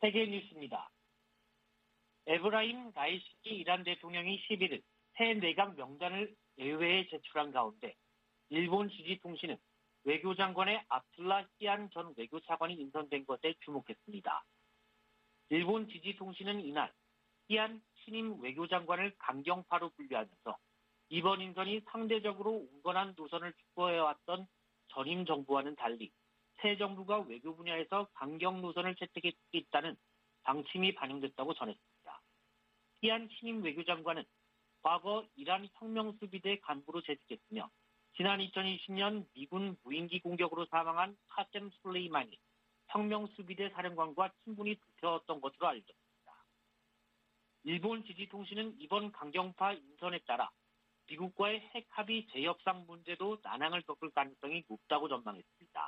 세계 뉴스입니다. 에브라임 라이시 이란 대통령이 11일 새 내각 명단을 의회에 제출한 가운데 일본 지지통신은 외교장관의 압둘라 히안 전 외교차관이 인선된 것에 주목했습니다. 일본 지지통신은 이날 히안 신임 외교장관을 강경파로 분류하면서 이번 인선이 상대적으로 온건한 노선을 추구해왔던 전임 정부와는 달리 새 정부가 외교 분야에서 강경 노선을 채택했다는 방침이 반영됐다고 전했습니다. 히안 신임 외교장관은 과거 이란 혁명수비대 간부로 재직했으며 지난 2020년 미군 무인기 공격으로 사망한 카셈 술레이마니 혁명수비대 사령관과 친분이 두터웠던 것으로 알려졌습니다. 일본 지지통신은 이번 강경파 인선에 따라 미국과의 핵 합의 재협상 문제도 난항을 겪을 가능성이 높다고 전망했습니다.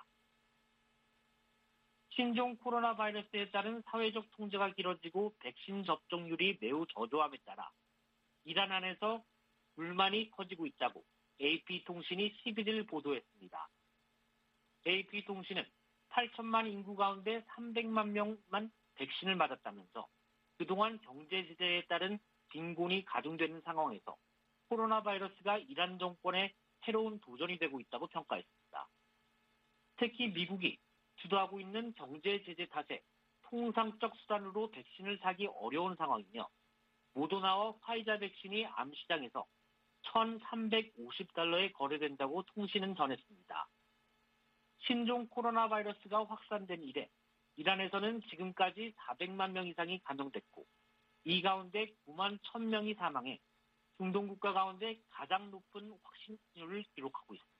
신종 코로나 바이러스에 따른 사회적 통제가 길어지고 백신 접종률이 매우 저조함에 따라 이란 안에서 불만이 커지고 있다고 AP통신이 11일 보도했습니다. AP통신은 8천만 인구 가운데 300만 명만 백신을 맞았다면서 그동안 경제 제재에 따른 빈곤이 가중되는 상황에서 코로나 바이러스가 이란 정권의 새로운 도전이 되고 있다고 평가했습니다. 특히 미국이 주도하고 있는 경제 제재 탓에 통상적 수단으로 백신을 사기 어려운 상황이며 모더나와 화이자 백신이 암시장에서 $1,350에 거래된다고 통신은 전했습니다. 신종 코로나 바이러스가 확산된 이래 이란에서는 지금까지 400만 명 이상이 감염됐고 이 가운데 9만 1,000명이 사망해 중동 국가 가운데 가장 높은 확진율을 기록하고 있습니다.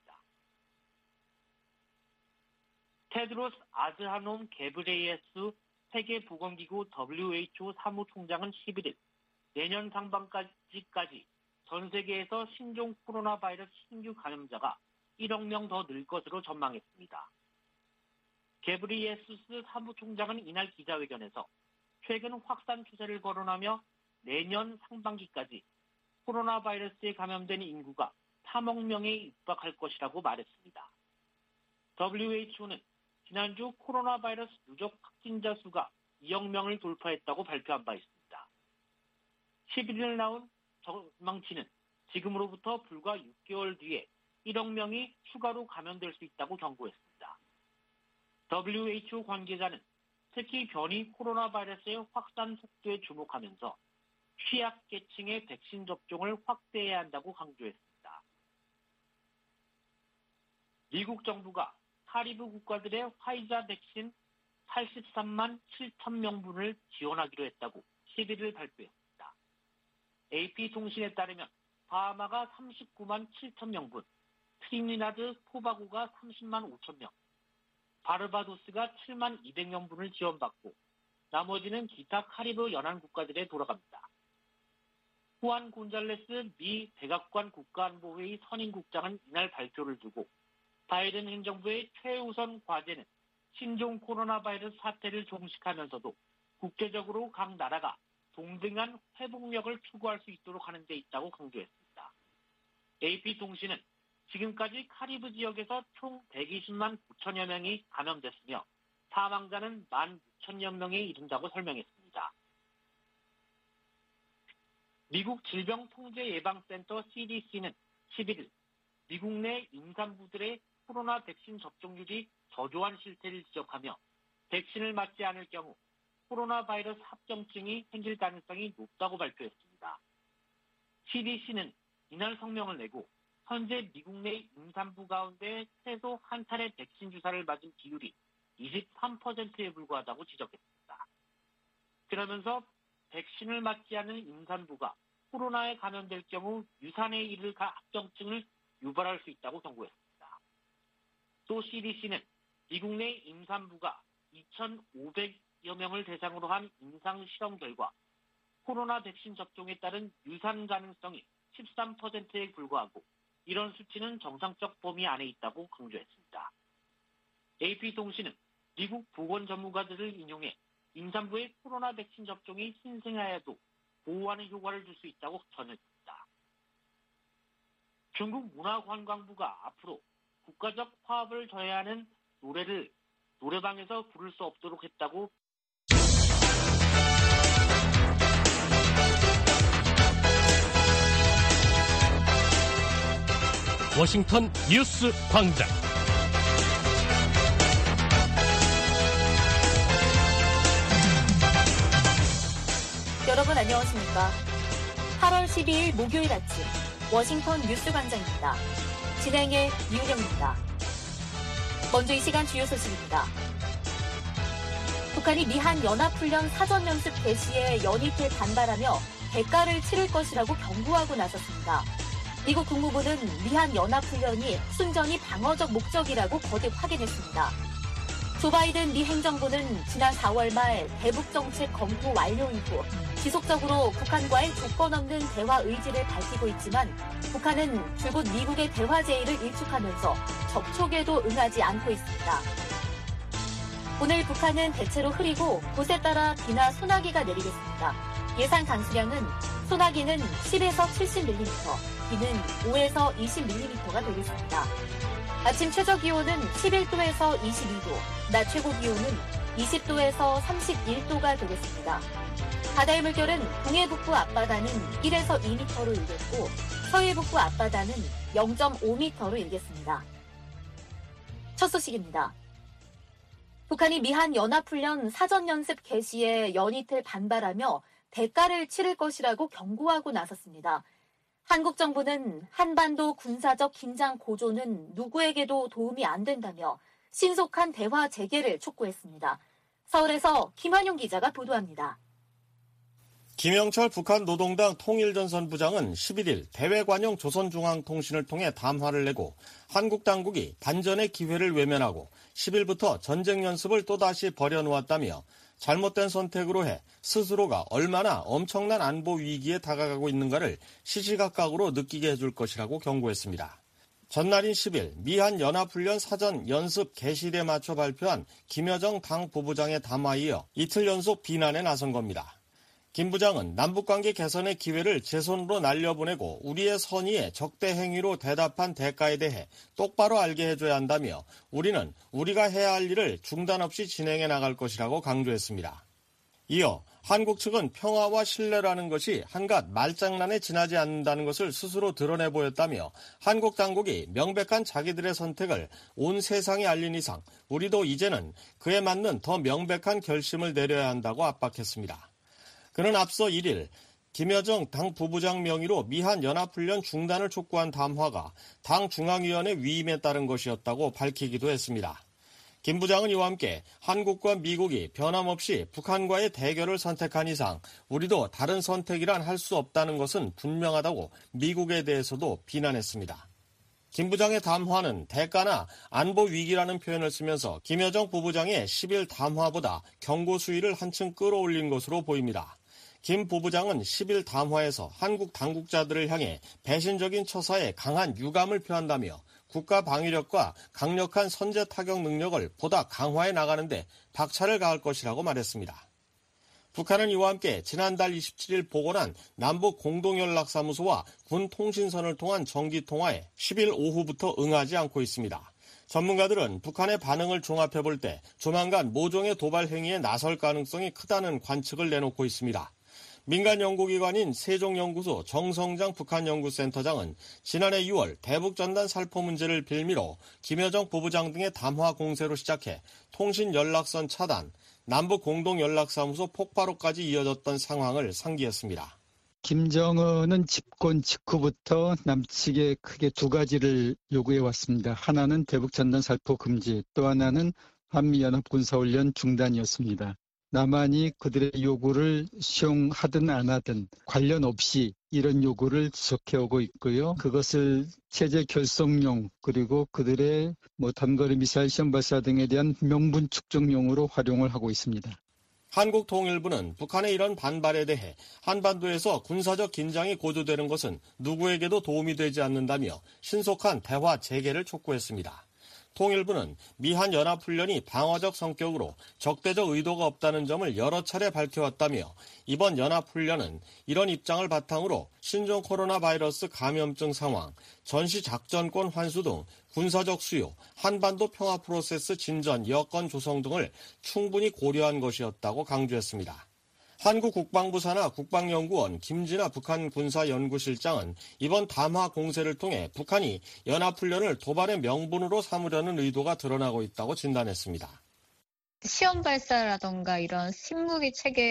테드로스 아드하놈 게브레예수 세계보건기구 WHO 사무총장은 11일 내년 상반기까지 전 세계에서 신종 코로나 바이러스 신규 감염자가 1억 명 더 늘 것으로 전망했습니다. 게브리예수스 사무총장은 이날 기자회견에서 최근 확산 추세를 거론하며 내년 상반기까지 코로나 바이러스에 감염된 인구가 3억 명에 육박할 것이라고 말했습니다. WHO는 지난주 코로나 바이러스 누적 확진자 수가 2억 명을 돌파했다고 발표한 바 있습니다. 11일 나온 전망치는 지금으로부터 불과 6개월 뒤에 1억 명이 추가로 감염될 수 있다고 경고했습니다. WHO 관계자는 특히 변이 코로나 바이러스의 확산 속도에 주목하면서 취약계층의 백신 접종을 확대해야 한다고 강조했습니다. 미국 정부가 카리브 국가들의 화이자 백신 83만 7천 명분을 지원하기로 했다고 11일 발표했습니다. AP통신에 따르면 바하마가 39만 7천 명분, 트리니다드 토바고가 30만 5천 명, 바르바도스가 7만 200명분을 지원받고 나머지는 기타 카리브 연안 국가들에 돌아갑니다. 후안 곤잘레스 미 백악관 국가안보회의 선임국장은 이날 발표를 두고 바이든 행정부의 최우선 과제는 신종 코로나 바이러스 사태를 종식하면서도 국제적으로 각 나라가 동등한 회복력을 추구할 수 있도록 하는 데 있다고 강조했습니다. AP통신은 지금까지 카리브 지역에서 총 120만 9천여 명이 감염됐으며 사망자는 1만 6천여 명에 이른다고 설명했습니다. 미국 질병통제예방센터 CDC는 11일 미국 내 임산부들의 코로나 백신 접종률이 저조한 실태를 지적하며 백신을 맞지 않을 경우 코로나 바이러스 합병증이 생길 가능성이 높다고 발표했습니다. CDC는 이날 성명을 내고 현재 미국 내 임산부 가운데 최소 한 차례 백신 주사를 맞은 비율이 23%에 불과하다고 지적했습니다. 그러면서 백신을 맞지 않은 임산부가 코로나에 감염될 경우 유산에 이를 합병증을 유발할 수 있다고 경고했습니다. 또 CDC는 미국 내 임산부가 2,500여 명을 대상으로 한 임상실험 결과 코로나 백신 접종에 따른 유산 가능성이 13%에 불과하고 이런 수치는 정상적 범위 안에 있다고 강조했습니다. AP통신은 미국 보건 전문가들을 인용해 임산부의 코로나 백신 접종이 신생아에도 보호하는 효과를 줄 수 있다고 전했습니다. 중국 문화관광부가 앞으로 국가적 화합을 저해하는 노래를 노래방에서 부를 수 없도록 했다고 워싱턴 뉴스 광장. 여러분 안녕하십니까? 8월 12일 목요일 아침 워싱턴 뉴스 광장입니다. 진행의 이은영입니다. 먼저 이 시간 주요 소식입니다. 북한이 미한 연합훈련 사전연습 개시에 연이틀 반발하며 대가를 치를 것이라고 경고하고 나섰습니다. 미국 국무부는 미한 연합훈련이 순전히 방어적 목적이라고 거듭 확인했습니다. 조 바이든 미 행정부는 지난 4월 말 대북 정책 검토 완료 이후 지속적으로 북한과의 조건 없는 대화 의지를 밝히고 있지만 북한은 줄곧 미국의 대화 제의를 일축하면서 접촉에도 응하지 않고 있습니다. 오늘 북한은 대체로 흐리고 곳에 따라 비나 소나기가 내리겠습니다. 예상 강수량은 소나기는 10에서 70mm, 비는 5에서 20mm가 되겠습니다. 아침 최저 기온은 11도에서 22도, 낮 최고 기온은 20도에서 31도가 되겠습니다. 바다의 물결은 동해 북부 앞바다는 1에서 2m로 일겠고 서해 북부 앞바다는 0.5m로 일겠습니다. 첫 소식입니다. 북한이 미한 연합훈련 사전연습 개시에 연이틀 반발하며 대가를 치를 것이라고 경고하고 나섰습니다. 한국 정부는 한반도 군사적 긴장 고조는 누구에게도 도움이 안 된다며 신속한 대화 재개를 촉구했습니다. 서울에서 김환용 기자가 보도합니다. 김영철 북한 노동당 통일전선 부장은 11일 대외관용 조선중앙통신을 통해 담화를 내고 한국 당국이 반전의 기회를 외면하고 10일부터 전쟁 연습을 또다시 벌여놓았다며 잘못된 선택으로 해 스스로가 얼마나 엄청난 안보 위기에 다가가고 있는가를 시시각각으로 느끼게 해줄 것이라고 경고했습니다. 전날인 10일 미한 연합훈련 사전 연습 개시일에 맞춰 발표한 김여정 당 부부장의 담화에 이어 이틀 연속 비난에 나선 겁니다. 김 부장은 남북관계 개선의 기회를 제 손으로 날려보내고 우리의 선의에 적대 행위로 대답한 대가에 대해 똑바로 알게 해줘야 한다며 우리는 우리가 해야 할 일을 중단 없이 진행해 나갈 것이라고 강조했습니다. 이어 한국 측은 평화와 신뢰라는 것이 한갓 말장난에 지나지 않는다는 것을 스스로 드러내 보였다며 한국 당국이 명백한 자기들의 선택을 온 세상에 알린 이상 우리도 이제는 그에 맞는 더 명백한 결심을 내려야 한다고 압박했습니다. 그는 앞서 1일 김여정 당 부부장 명의로 미한 연합훈련 중단을 촉구한 담화가 당 중앙위원회 위임에 따른 것이었다고 밝히기도 했습니다. 김 부장은 이와 함께 한국과 미국이 변함없이 북한과의 대결을 선택한 이상 우리도 다른 선택이란 할 수 없다는 것은 분명하다고 미국에 대해서도 비난했습니다. 김 부장의 담화는 대가나 안보 위기라는 표현을 쓰면서 김여정 부부장의 10일 담화보다 경고 수위를 한층 끌어올린 것으로 보입니다. 김 부부장은 10일 담화에서 한국 당국자들을 향해 배신적인 처사에 강한 유감을 표한다며 국가 방위력과 강력한 선제 타격 능력을 보다 강화해 나가는데 박차를 가할 것이라고 말했습니다. 북한은 이와 함께 지난달 27일 복원한 남북 공동연락사무소와 군 통신선을 통한 정기통화에 10일 오후부터 응하지 않고 있습니다. 전문가들은 북한의 반응을 종합해 볼 때 조만간 모종의 도발 행위에 나설 가능성이 크다는 관측을 내놓고 있습니다. 민간 연구기관인 세종연구소 정성장 북한연구센터장은 지난해 6월 대북전단 살포 문제를 빌미로 김여정 부부장 등의 담화 공세로 시작해 통신연락선 차단, 남북 공동연락사무소 폭발로까지 이어졌던 상황을 상기했습니다. 김정은은 집권 직후부터 남측에 크게 두 가지를 요구해 왔습니다. 하나는 대북전단 살포 금지, 또 하나는 한미연합군사훈련 중단이었습니다. 남한이 그들의 요구를 수용하든 안 하든 관련 없이 이런 요구를 지속해오고 있고요. 그것을 체제 결속용 그리고 그들의 단거리 미사일 시험 발사 등에 대한 명분 축적용으로 활용을 하고 있습니다. 한국통일부는 북한의 이런 반발에 대해 한반도에서 군사적 긴장이 고조되는 것은 누구에게도 도움이 되지 않는다며 신속한 대화 재개를 촉구했습니다. 통일부는 미한 연합훈련이 방어적 성격으로 적대적 의도가 없다는 점을 여러 차례 밝혀왔다며 이번 연합훈련은 이런 입장을 바탕으로 신종 코로나 바이러스 감염증 상황, 전시작전권 환수 등 군사적 수요, 한반도 평화 프로세스 진전 여건 조성 등을 충분히 고려한 것이었다고 강조했습니다. 한국 국방부 산하 국방연구원 김진아 북한 군사연구실장은 이번 담화 공세를 통해 북한이 연합훈련을 도발의 명분으로 삼으려는 의도가 드러나고 있다고 진단했습니다. 시험 발사라던가 이런 신무기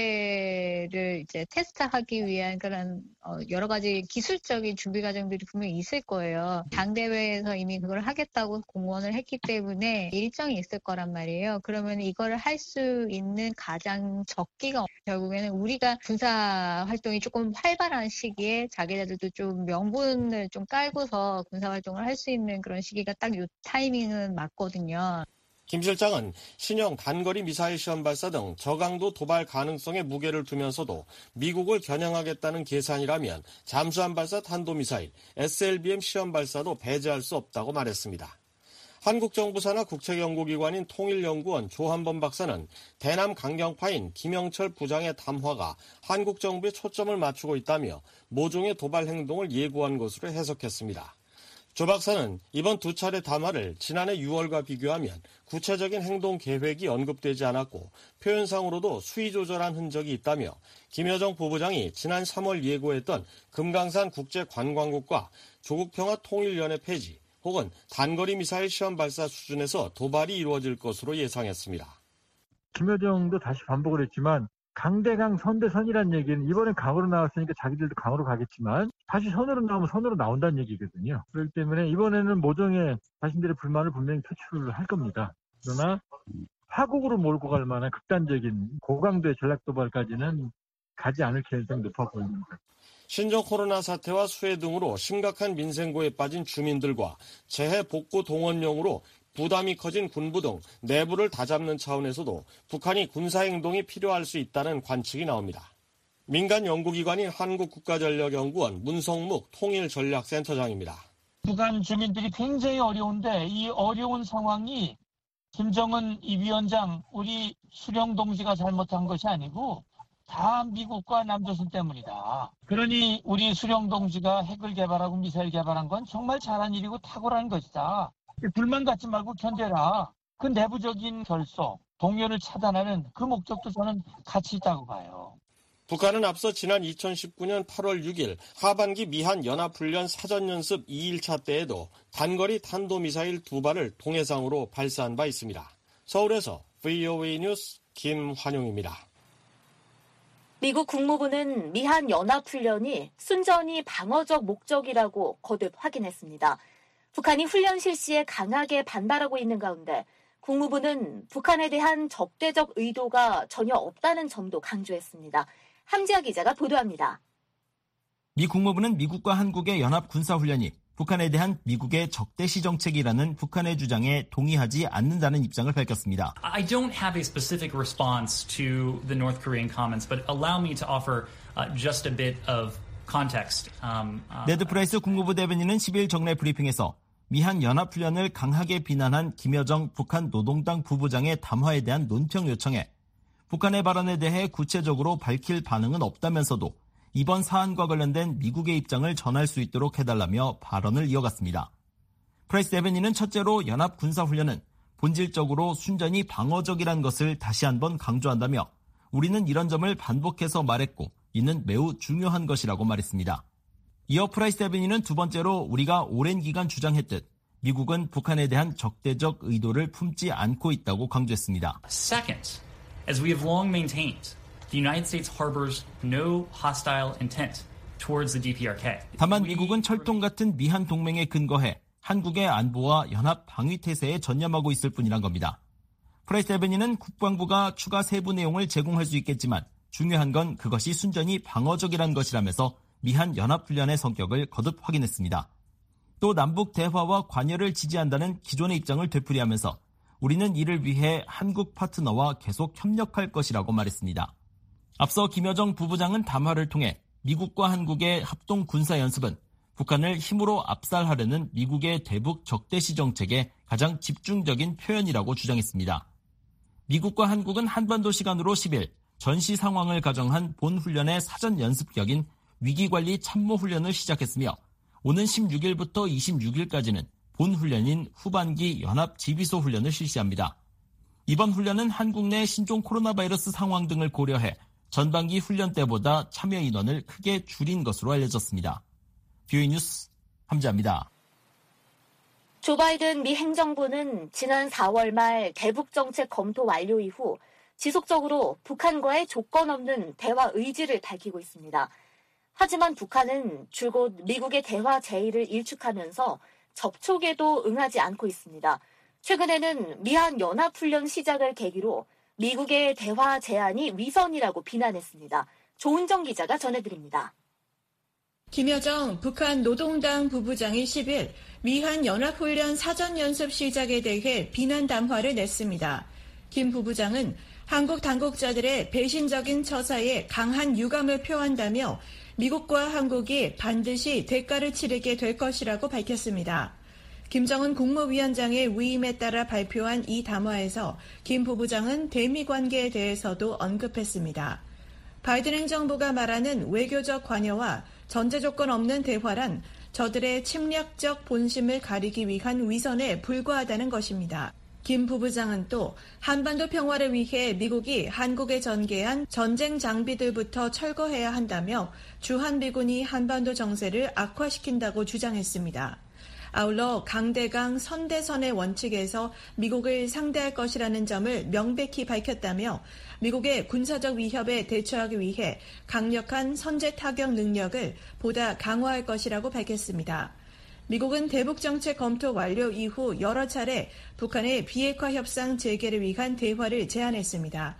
체계를 이제 테스트하기 위한 그런 여러 가지 기술적인 준비 과정들이 분명히 있을 거예요. 당대회에서 이미 그걸 하겠다고 공언을 했기 때문에 일정이 있을 거란 말이에요. 그러면 이거를 할 수 있는 가장 적기가 결국에는 우리가 군사 활동이 조금 활발한 시기에 자기네들도 좀 명분을 좀 깔고서 군사 활동을 할 수 있는 그런 시기가 딱 요 타이밍은 맞거든요. 김 실장은 신형 단거리 미사일 시험 발사 등 저강도 도발 가능성에 무게를 두면서도 미국을 겨냥하겠다는 계산이라면 잠수함 발사 탄도미사일 SLBM 시험 발사도 배제할 수 없다고 말했습니다. 한국 정부 산하 국책연구기관인 통일연구원 조한범 박사는 대남 강경파인 김영철 부장의 담화가 한국 정부에 초점을 맞추고 있다며 모종의 도발 행동을 예고한 것으로 해석했습니다. 조 박사는 이번 두 차례 담화를 지난해 6월과 비교하면 구체적인 행동 계획이 언급되지 않았고 표현상으로도 수위 조절한 흔적이 있다며 김여정 부부장이 지난 3월 예고했던 금강산 국제관광국과 조국평화 통일연회 폐지 혹은 단거리 미사일 시험 발사 수준에서 도발이 이루어질 것으로 예상했습니다. 김여정도 다시 반복을 했지만 강대강 선대선이라는 얘기는 이번엔 강으로 나왔으니까 자기들도 강으로 가겠지만 다시 선으로 나오면 선으로 나온다는 얘기거든요. 그렇기 때문에 이번에는 모종의 자신들의 불만을 분명히 표출을 할 겁니다. 그러나 파국으로 몰고 갈 만한 극단적인 고강도의 전략도발까지는 가지 않을 가능성이 높아 보입니다. 신종 코로나 사태와 수해 등으로 심각한 민생고에 빠진 주민들과 재해 복구 동원용으로 부담이 커진 군부 등 내부를 다잡는 차원에서도 북한이 군사행동이 필요할 수 있다는 관측이 나옵니다. 민간 연구기관인 한국국가전력연구원 문성묵 통일전략센터장입니다. 북한 주민들이 굉장히 어려운데 이 어려운 상황이 김정은 이 위원장 우리 수령 동지가 잘못한 것이 아니고 다 미국과 남조선 때문이다. 그러니 우리 수령 동지가 핵을 개발하고 미사일 개발한 건 정말 잘한 일이고 탁월한 것이다. 불만 갖지 말고 견뎌라. 그 내부적인 결속, 동요를 차단하는 그 목적도 저는 같이 있다고 봐요. 북한은 앞서 지난 2019년 8월 6일 하반기 미한 연합훈련 사전연습 2일차 때에도 단거리 탄도미사일 2발을 동해상으로 발사한 바 있습니다. 서울에서 VOA 뉴스 김환용입니다. 미국 국무부는 미한 연합훈련이 순전히 방어적 목적이라고 거듭 확인했습니다. 북한이 훈련 실시에 강하게 반발하고 있는 가운데 국무부는 북한에 대한 적대적 의도가 전혀 없다는 점도 강조했습니다. 함지아 기자가 보도합니다. 미 국무부는 미국과 한국의 연합 군사훈련이 북한에 대한 미국의 적대시 정책이라는 북한의 주장에 동의하지 않는다는 입장을 밝혔습니다. I don't have a specific response to the North Korean comments, but allow me to offer just a bit of context. 네드 프라이스 국무부 대변인은 10일 정례 브리핑에서 미한 연합훈련을 강하게 비난한 김여정 북한 노동당 부부장의 담화에 대한 논평 요청에 북한의 발언에 대해 구체적으로 밝힐 반응은 없다면서도 이번 사안과 관련된 미국의 입장을 전할 수 있도록 해달라며 발언을 이어갔습니다. 프라이스 대변인은 첫째로 연합 군사훈련은 본질적으로 순전히 방어적이란 것을 다시 한번 강조한다며 우리는 이런 점을 반복해서 말했고 이는 매우 중요한 것이라고 말했습니다. 이어 프라이스 대변인은 두 번째로 우리가 오랜 기간 주장했듯 미국은 북한에 대한 적대적 의도를 품지 않고 있다고 강조했습니다. Second, as we have long maintained, the United States harbors no hostile intent towards the DPRK. 다만 미국은 철통 같은 미한 동맹에 근거해 한국의 안보와 연합 방위 태세에 전념하고 있을 뿐이란 겁니다. 프라이스 대변인은 국방부가 추가 세부 내용을 제공할 수 있겠지만 중요한 건 그것이 순전히 방어적이란 것이라면서 미한 연합훈련의 성격을 거듭 확인했습니다. 또 남북 대화와 관여를 지지한다는 기존의 입장을 되풀이하면서 우리는 이를 위해 한국 파트너와 계속 협력할 것이라고 말했습니다. 앞서 김여정 부부장은 담화를 통해 미국과 한국의 합동 군사연습은 북한을 힘으로 압살하려는 미국의 대북 적대시 정책의 가장 집중적인 표현이라고 주장했습니다. 미국과 한국은 한반도 시간으로 10일 전시 상황을 가정한 본훈련의 사전 연습격인 위기관리 참모훈련을 시작했으며 오는 16일부터 26일까지는 본훈련인 후반기 연합지휘소 훈련을 실시합니다. 이번 훈련은 한국 내 신종 코로나 바이러스 상황 등을 고려해 전반기 훈련 때보다 참여 인원을 크게 줄인 것으로 알려졌습니다. 뷰이 뉴스 함지아입니다. 조 바이든 미 행정부는 지난 4월 말 대북 정책 검토 완료 이후 지속적으로 북한과의 조건 없는 대화 의지를 밝히고 있습니다. 하지만 북한은 줄곧 미국의 대화 제의를 일축하면서 접촉에도 응하지 않고 있습니다. 최근에는 미한 연합훈련 시작을 계기로 미국의 대화 제안이 위선이라고 비난했습니다. 조은정 기자가 전해드립니다. 김여정 북한 노동당 부부장이 10일 미한 연합훈련 사전연습 시작에 대해 비난 담화를 냈습니다. 김 부부장은 한국 당국자들의 배신적인 처사에 강한 유감을 표한다며 미국과 한국이 반드시 대가를 치르게 될 것이라고 밝혔습니다. 김정은 국무위원장의 위임에 따라 발표한 이 담화에서 김 부부장은 대미 관계에 대해서도 언급했습니다. 바이든 행정부가 말하는 외교적 관여와 전제 조건 없는 대화란 저들의 침략적 본심을 가리기 위한 위선에 불과하다는 것입니다. 김 부부장은 또 한반도 평화를 위해 미국이 한국에 전개한 전쟁 장비들부터 철거해야 한다며 주한미군이 한반도 정세를 악화시킨다고 주장했습니다. 아울러 강대강 선대선의 원칙에서 미국을 상대할 것이라는 점을 명백히 밝혔다며 미국의 군사적 위협에 대처하기 위해 강력한 선제 타격 능력을 보다 강화할 것이라고 밝혔습니다. 미국은 대북정책 검토 완료 이후 여러 차례 북한의 비핵화 협상 재개를 위한 대화를 제안했습니다.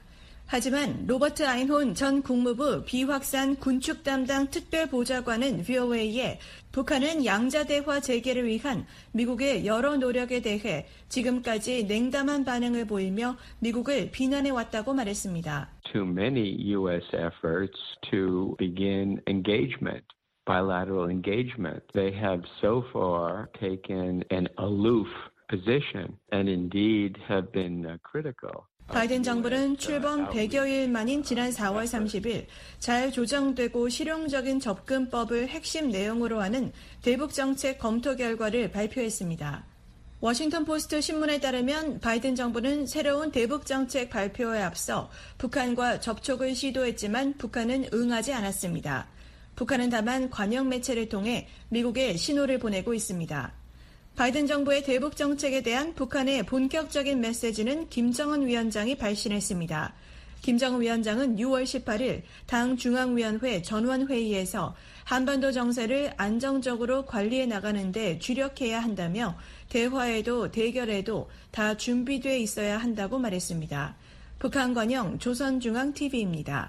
하지만 로버트 아인혼 전 국무부 비확산 군축 담당 특별보좌관은 VOA에 북한은 양자대화 재개를 위한 미국의 여러 노력에 대해 지금까지 냉담한 반응을 보이며 미국을 비난해왔다고 말했습니다. Too many U.S. efforts to begin engagement. Bilateral engagement. They have so far taken an aloof position and indeed have been critical. 바이든 정부는 출범 100여일 만인 지난 4월 30일 잘 조정되고 실용적인 접근법을 핵심 내용으로 하는 대북정책 검토 결과를 발표했습니다. 워싱턴 포스트 신문에 따르면 바이든 정부는 새로운 대북정책 발표에 앞서 북한과 접촉을 시도했지만 북한은 응하지 않았습니다. 북한은 다만 관영 매체를 통해 미국에 신호를 보내고 있습니다. 바이든 정부의 대북 정책에 대한 북한의 본격적인 메시지는 김정은 위원장이 발신했습니다. 김정은 위원장은 6월 18일 당 중앙위원회 전원회의에서 한반도 정세를 안정적으로 관리해 나가는 데 주력해야 한다며 대화에도 대결에도 다 준비돼 있어야 한다고 말했습니다. 북한 관영 조선중앙TV입니다.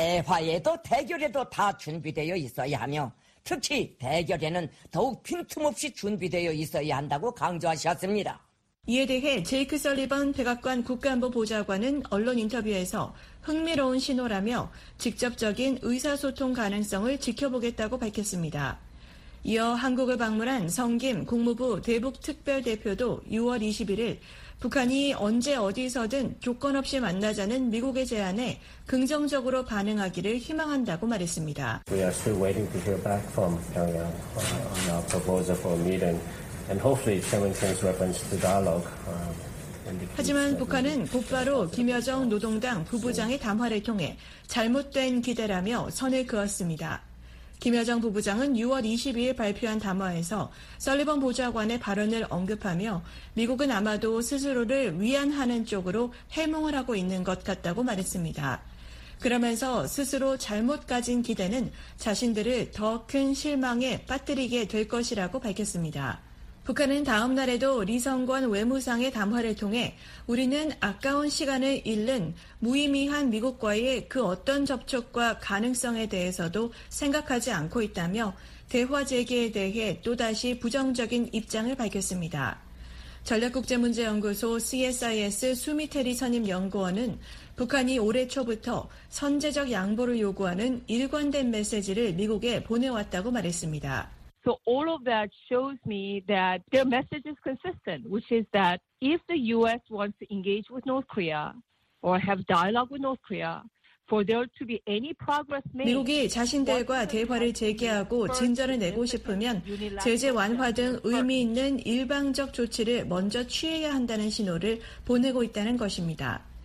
대화에도 대결에도 다 준비되어 있어야 하며 특히 대결에는 더욱 빈틈없이 준비되어 있어야 한다고 강조하셨습니다. 이에 대해 제이크 설리번 백악관 국가안보 보좌관은 언론 인터뷰에서 흥미로운 신호라며 직접적인 의사소통 가능성을 지켜보겠다고 밝혔습니다. 이어 한국을 방문한 성김 국무부 대북특별대표도 6월 21일 북한이 언제 어디서든 조건 없이 만나자는 미국의 제안에 긍정적으로 반응하기를 희망한다고 말했습니다. We are still waiting to hear back from Pyongyang on our proposal for a meeting, and hopefully Sherman's reference to dialogue. 하지만 북한은 곧바로 김여정 노동당 부부장의 담화를 통해 잘못된 기대라며 선을 그었습니다. 김여정 부부장은 6월 22일 발표한 담화에서 설리번 보좌관의 발언을 언급하며 미국은 아마도 스스로를 위안하는 쪽으로 해몽을 하고 있는 것 같다고 말했습니다. 그러면서 스스로 잘못 가진 기대는 자신들을 더 큰 실망에 빠뜨리게 될 것이라고 밝혔습니다. 북한은 다음 날에도 리성권 외무상의 담화를 통해 우리는 아까운 시간을 잃는 무의미한 미국과의 그 어떤 접촉과 가능성에 대해서도 생각하지 않고 있다며 대화 재개에 대해 또다시 부정적인 입장을 밝혔습니다. 전략국제문제연구소 CSIS 수미테리 선임 연구원은 북한이 올해 초부터 선제적 양보를 요구하는 일관된 메시지를 미국에 보내왔다고 말했습니다. So all of that shows me that their message is consistent, which is that if the U.S. wants to engage with North Korea or have dialogue with North Korea, for there to be any progress made, 미국이 자신들과 대화를 재개하고 진전을 내고 싶으면 제재 완화 등 의미 있는 일방적 조치를 먼저 취해야 한다는 신호를 보내고 있다는 것입니다.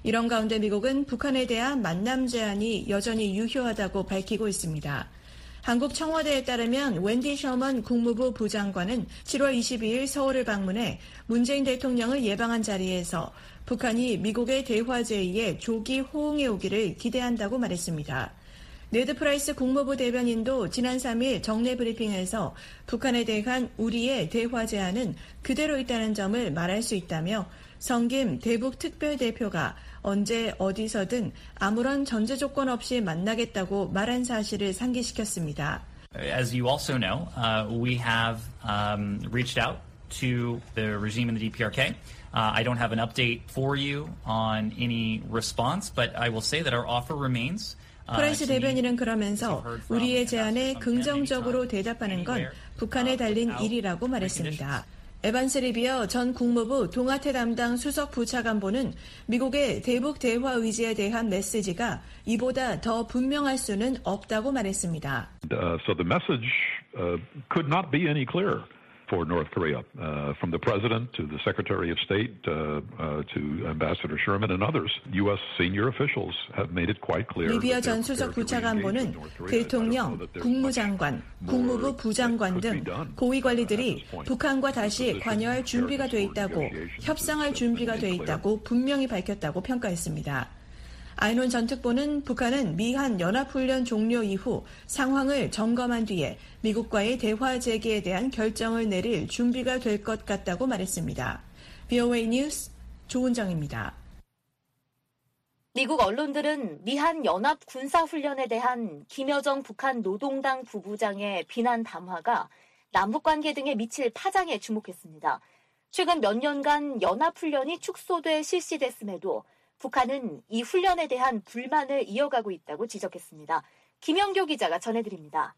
이런 가운데 미국은 북한에 대한 만남 제한이 여전히 유효하다고 밝히고 있습니다. 한국 청와대에 따르면 웬디 셔먼 국무부 부장관은 7월 22일 서울을 방문해 문재인 대통령을 예방한 자리에서 북한이 미국의 대화 제의에 조기 호응해 오기를 기대한다고 말했습니다. 네드 프라이스 국무부 대변인도 지난 3일 정례 브리핑에서 북한에 대한 우리의 대화 제안은 그대로 있다는 점을 말할 수 있다며 성김 대북 특별대표가 언제 어디서든 아무런 전제 조건 없이 만나겠다고 말한 사실을 상기시켰습니다. As you also know, we have reached out to the regime in the DPRK. I don't have an update for you on any response, but I will say that our offer remains. 프라이스 대변인은 그러면서 우리의 제안에 긍정적으로 대답하는 건 북한에 달린 일이라고 말했습니다. 에반스 리비어 전 국무부 동아태 담당 수석 부차관보는 미국의 대북 대화 의지에 대한 메시지가 이보다 더 분명할 수는 없다고 말했습니다. So the message could not be any clearer for North Korea, from the president to the Secretary of State to Ambassador Sherman and others. U.S. senior officials have made it quite clear. 리비어 전 수석 부차관보는 대통령, 국무장관, 국무부 부장관 등 고위 관리들이 북한과 다시 관여할 준비가 돼 있다고, 협상할 준비가 돼 있다고 분명히 밝혔다고 평가했습니다. 아이논 전 특보는 북한은 미한 연합훈련 종료 이후 상황을 점검한 뒤에 미국과의 대화 재개에 대한 결정을 내릴 준비가 될 것 같다고 말했습니다. VOA 뉴스 조은정입니다. 미국 언론들은 미한 연합 군사훈련에 대한 김여정 북한 노동당 부부장의 비난 담화가 남북관계 등에 미칠 파장에 주목했습니다. 최근 몇 년간 연합훈련이 축소돼 실시됐음에도 북한은 이 훈련에 대한 불만을 이어가고 있다고 지적했습니다. 김영교 기자가 전해드립니다.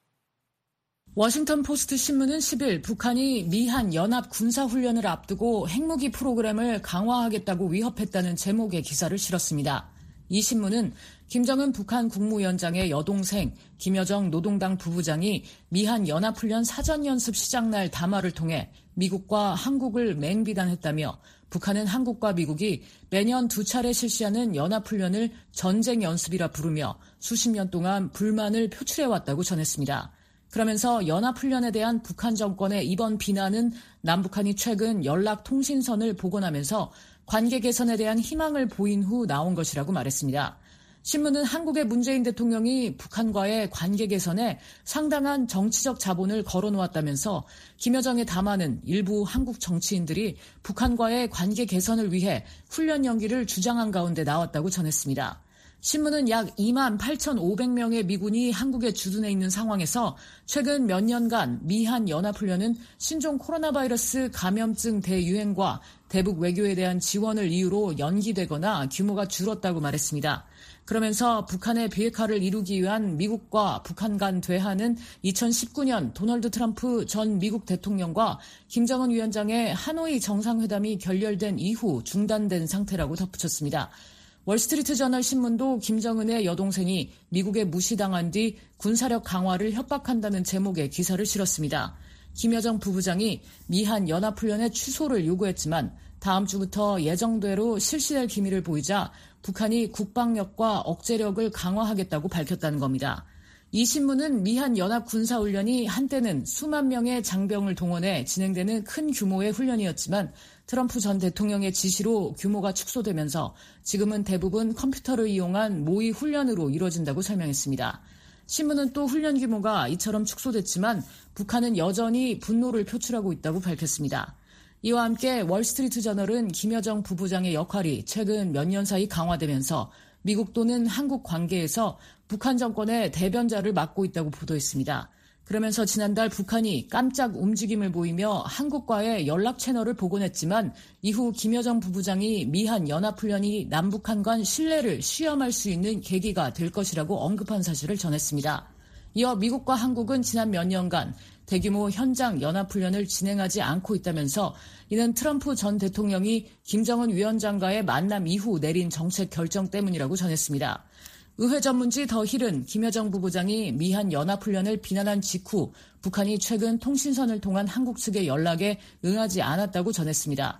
워싱턴 포스트 신문은 10일 북한이 미한 연합 군사훈련을 앞두고 핵무기 프로그램을 강화하겠다고 위협했다는 제목의 기사를 실었습니다. 이 신문은 김정은 북한 국무위원장의 여동생 김여정 노동당 부부장이 미한 연합훈련 사전연습 시작날 담화를 통해 미국과 한국을 맹비난했다며 북한은 한국과 미국이 매년 2차례 실시하는 연합훈련을 전쟁 연습이라 부르며 수십 년 동안 불만을 표출해왔다고 전했습니다. 그러면서 연합훈련에 대한 북한 정권의 이번 비난은 남북한이 최근 연락통신선을 복원하면서 관계 개선에 대한 희망을 보인 후 나온 것이라고 말했습니다. 신문은 한국의 문재인 대통령이 북한과의 관계 개선에 상당한 정치적 자본을 걸어놓았다면서 김여정의 담화는 일부 한국 정치인들이 북한과의 관계 개선을 위해 훈련 연기를 주장한 가운데 나왔다고 전했습니다. 신문은 약 2만 8,500명의 미군이 한국에 주둔해 있는 상황에서 최근 몇 년간 미한 연합훈련은 신종 코로나 바이러스 감염증 대유행과 대북 외교에 대한 지원을 이유로 연기되거나 규모가 줄었다고 말했습니다. 그러면서 북한의 비핵화를 이루기 위한 미국과 북한 간 대화는 2019년 도널드 트럼프 전 미국 대통령과 김정은 위원장의 하노이 정상회담이 결렬된 이후 중단된 상태라고 덧붙였습니다. 월스트리트 저널 신문도 김정은의 여동생이 미국에 무시당한 뒤 군사력 강화를 협박한다는 제목의 기사를 실었습니다. 김여정 부부장이 미한 연합훈련의 취소를 요구했지만 다음 주부터 예정대로 실시될 기미를 보이자 북한이 국방력과 억제력을 강화하겠다고 밝혔다는 겁니다. 이 신문은 미한 연합 군사훈련이 한때는 수만 명의 장병을 동원해 진행되는 큰 규모의 훈련이었지만 트럼프 전 대통령의 지시로 규모가 축소되면서 지금은 대부분 컴퓨터를 이용한 모의 훈련으로 이루어진다고 설명했습니다. 신문은 또 훈련 규모가 이처럼 축소됐지만 북한은 여전히 분노를 표출하고 있다고 밝혔습니다. 이와 함께 월스트리트 저널은 김여정 부부장의 역할이 최근 몇 년 사이 강화되면서 미국 또는 한국 관계에서 북한 정권의 대변자를 맡고 있다고 보도했습니다. 그러면서 지난달 북한이 깜짝 움직임을 보이며 한국과의 연락 채널을 복원했지만 이후 김여정 부부장이 미한 연합훈련이 남북한 간 신뢰를 시험할 수 있는 계기가 될 것이라고 언급한 사실을 전했습니다. 이어 미국과 한국은 지난 몇 년간 대규모 현장 연합훈련을 진행하지 않고 있다면서 이는 트럼프 전 대통령이 김정은 위원장과의 만남 이후 내린 정책 결정 때문이라고 전했습니다. 의회 전문지 더 힐은 김여정 부부장이 미한 연합훈련을 비난한 직후 북한이 최근 통신선을 통한 한국 측의 연락에 응하지 않았다고 전했습니다.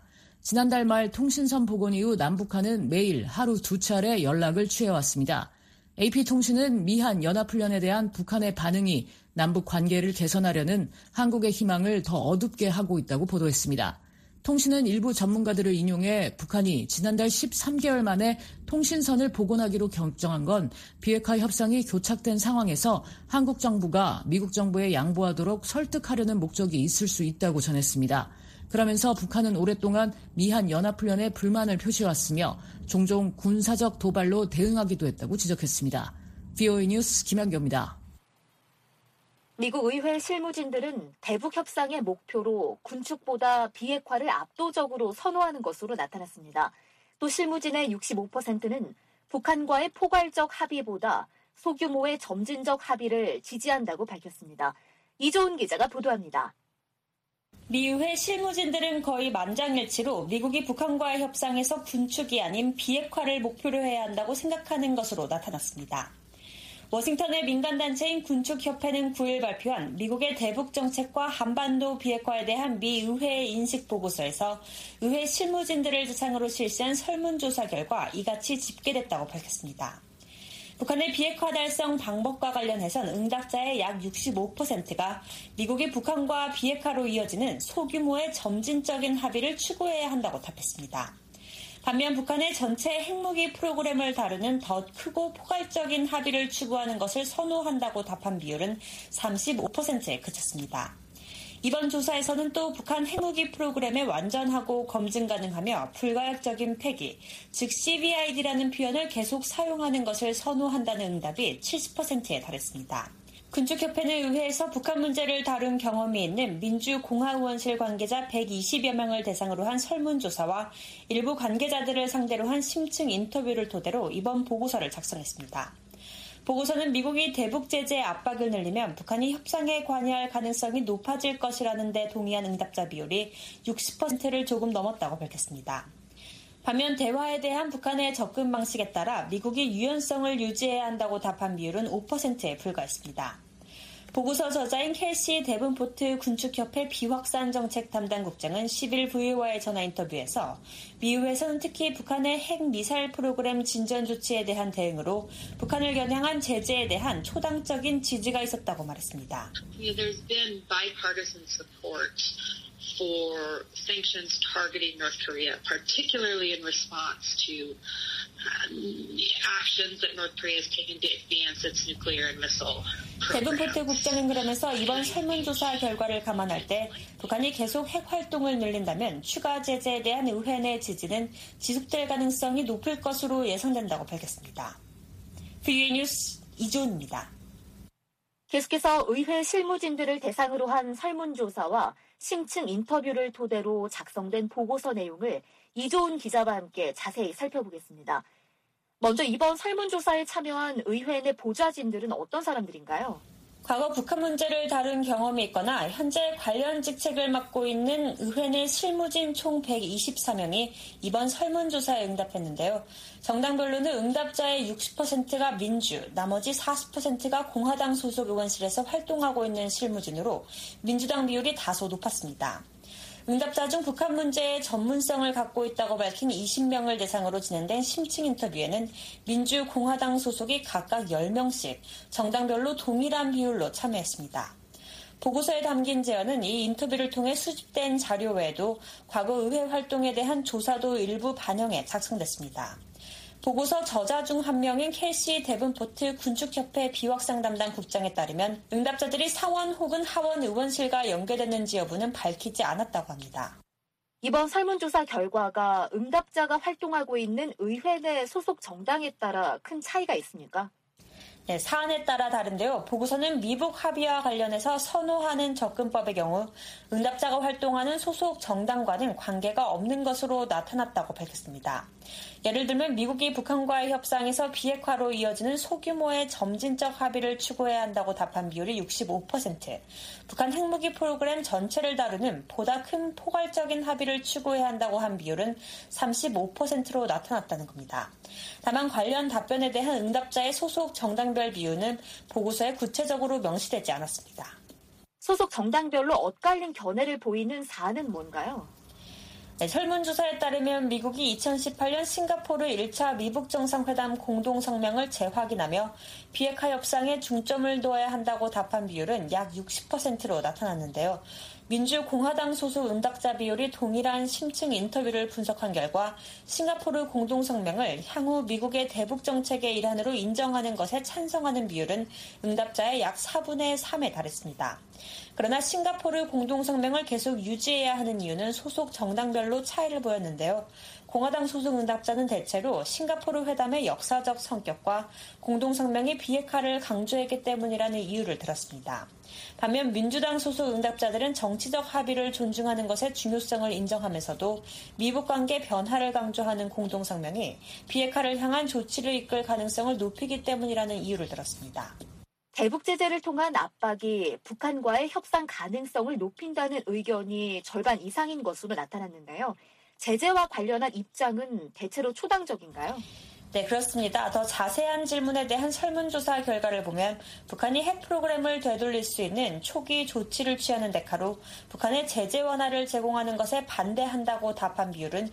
지난달 말 통신선 복원 이후 남북한은 매일 하루 2차례 연락을 취해왔습니다. AP통신은 미한 연합훈련에 대한 북한의 반응이 남북 관계를 개선하려는 한국의 희망을 더 어둡게 하고 있다고 보도했습니다. 통신은 일부 전문가들을 인용해 북한이 지난달 13개월 만에 통신선을 복원하기로 결정한 건 비핵화 협상이 교착된 상황에서 한국 정부가 미국 정부에 양보하도록 설득하려는 목적이 있을 수 있다고 전했습니다. 그러면서 북한은 오랫동안 미한 연합훈련에 불만을 표시해왔으며 종종 군사적 도발로 대응하기도 했다고 지적했습니다. VOA 뉴스 김현경입니다. 미국 의회 실무진들은 대북 협상의 목표로 군축보다 비핵화를 압도적으로 선호하는 것으로 나타났습니다. 또 실무진의 65%는 북한과의 포괄적 합의보다 소규모의 점진적 합의를 지지한다고 밝혔습니다. 이조은 기자가 보도합니다. 미 의회 실무진들은 거의 만장일치로 미국이 북한과의 협상에서 군축이 아닌 비핵화를 목표로 해야 한다고 생각하는 것으로 나타났습니다. 워싱턴의 민간단체인 군축협회는 9일 발표한 미국의 대북정책과 한반도 비핵화에 대한 미 의회의 인식 보고서에서 의회 실무진들을 대상으로 실시한 설문조사 결과 이같이 집계됐다고 밝혔습니다. 북한의 비핵화 달성 방법과 관련해선 응답자의 약 65%가 미국이 북한과 비핵화로 이어지는 소규모의 점진적인 합의를 추구해야 한다고 답했습니다. 반면 북한의 전체 핵무기 프로그램을 다루는 더 크고 포괄적인 합의를 추구하는 것을 선호한다고 답한 비율은 35%에 그쳤습니다. 이번 조사에서는 또 북한 핵무기 프로그램의 완전하고 검증 가능하며 불가역적인 폐기, 즉 CVID라는 표현을 계속 사용하는 것을 선호한다는 응답이 70%에 달했습니다. 군축협회는 의회에서 북한 문제를 다룬 경험이 있는 민주공화의원실 관계자 120여 명을 대상으로 한 설문조사와 일부 관계자들을 상대로 한 심층 인터뷰를 토대로 이번 보고서를 작성했습니다. 보고서는 미국이 대북 제재 압박을 늘리면 북한이 협상에 관여할 가능성이 높아질 것이라는 데 동의한 응답자 비율이 60%를 조금 넘었다고 밝혔습니다. 반면 대화에 대한 북한의 접근 방식에 따라 미국이 유연성을 유지해야 한다고 답한 비율은 5%에 불과했습니다. 보고서 저자인 켈시 데븐포트 군축협회 비확산 정책 담당국장은 10일 VOA의 전화 인터뷰에서 미 의회에서는 특히 북한의 핵미사일 프로그램 진전 조치에 대한 대응으로 북한을 겨냥한 제재에 대한 초당적인 지지가 있었다고 말했습니다. There's been bipartisan support for sanctions targeting North Korea, particularly in response to actions that North Korea has taken to advance its nuclear and missile program. 데븐포트 국장은 그러면서 이번 설문조사 결과를 감안할 때 북한이 계속 핵 활동을 늘린다면 추가 제재에 대한 의회 내 지지는 지속될 가능성이 높을 것으로 예상된다고 밝혔습니다. VOA 뉴스 이조은입니다. 계속해서 의회 실무진들을 대상으로 한 설문조사와 심층 인터뷰를 토대로 작성된 보고서 내용을 이조은 기자와 함께 자세히 살펴보겠습니다. 먼저 이번 설문조사에 참여한 의회 내 보좌진들은 어떤 사람들인가요? 과거 북한 문제를 다룬 경험이 있거나 현재 관련 직책을 맡고 있는 의회 내 실무진 총 124명이 이번 설문조사에 응답했는데요. 정당별로는 응답자의 60%가 민주, 나머지 40%가 공화당 소속 의원실에서 활동하고 있는 실무진으로 민주당 비율이 다소 높았습니다. 응답자 중 북한 문제에 전문성을 갖고 있다고 밝힌 20명을 대상으로 진행된 심층 인터뷰에는 민주, 공화당 소속이 각각 10명씩 정당별로 동일한 비율로 참여했습니다. 보고서에 담긴 제언은 이 인터뷰를 통해 수집된 자료 외에도 과거 의회 활동에 대한 조사도 일부 반영해 작성됐습니다. 보고서 저자 중 한 명인 켈시 데븐포트 군축협회 비확산 담당 국장에 따르면 응답자들이 상원 혹은 하원 의원실과 연계됐는지 여부는 밝히지 않았다고 합니다. 이번 설문조사 결과가 응답자가 활동하고 있는 의회 내 소속 정당에 따라 큰 차이가 있습니까? 네, 사안에 따라 다른데요. 보고서는 미북 합의와 관련해서 선호하는 접근법의 경우 응답자가 활동하는 소속 정당과는 관계가 없는 것으로 나타났다고 밝혔습니다. 예를 들면 미국이 북한과의 협상에서 비핵화로 이어지는 소규모의 점진적 합의를 추구해야 한다고 답한 비율이 65%, 북한 핵무기 프로그램 전체를 다루는 보다 큰 포괄적인 합의를 추구해야 한다고 한 비율은 35%로 나타났다는 겁니다. 다만 관련 답변에 대한 응답자의 소속 정당별 비율은 보고서에 구체적으로 명시되지 않았습니다. 소속 정당별로 엇갈린 견해를 보이는 사안은 뭔가요? 네, 설문조사에 따르면 미국이 2018년 싱가포르 1차 미북 정상회담 공동성명을 재확인하며 비핵화 협상에 중점을 둬야 한다고 답한 비율은 약 60%로 나타났는데요. 민주공화당 소속 응답자 비율이 동일한 심층 인터뷰를 분석한 결과 싱가포르 공동성명을 향후 미국의 대북 정책의 일환으로 인정하는 것에 찬성하는 비율은 응답자의 약 4분의 3에 달했습니다. 그러나 싱가포르 공동성명을 계속 유지해야 하는 이유는 소속 정당별로 차이를 보였는데요. 공화당 소속 응답자는 대체로 싱가포르 회담의 역사적 성격과 공동성명의 비핵화를 강조했기 때문이라는 이유를 들었습니다. 반면 민주당 소속 응답자들은 정치적 합의를 존중하는 것의 중요성을 인정하면서도 미북 관계 변화를 강조하는 공동성명이 비핵화를 향한 조치를 이끌 가능성을 높이기 때문이라는 이유를 들었습니다. 대북 제재를 통한 압박이 북한과의 협상 가능성을 높인다는 의견이 절반 이상인 것으로 나타났는데요. 제재와 관련한 입장은 대체로 초당적인가요? 네, 그렇습니다. 더 자세한 질문에 대한 설문조사 결과를 보면 북한이 핵 프로그램을 되돌릴 수 있는 초기 조치를 취하는 대가로 북한의 제재 완화를 제공하는 것에 반대한다고 답한 비율은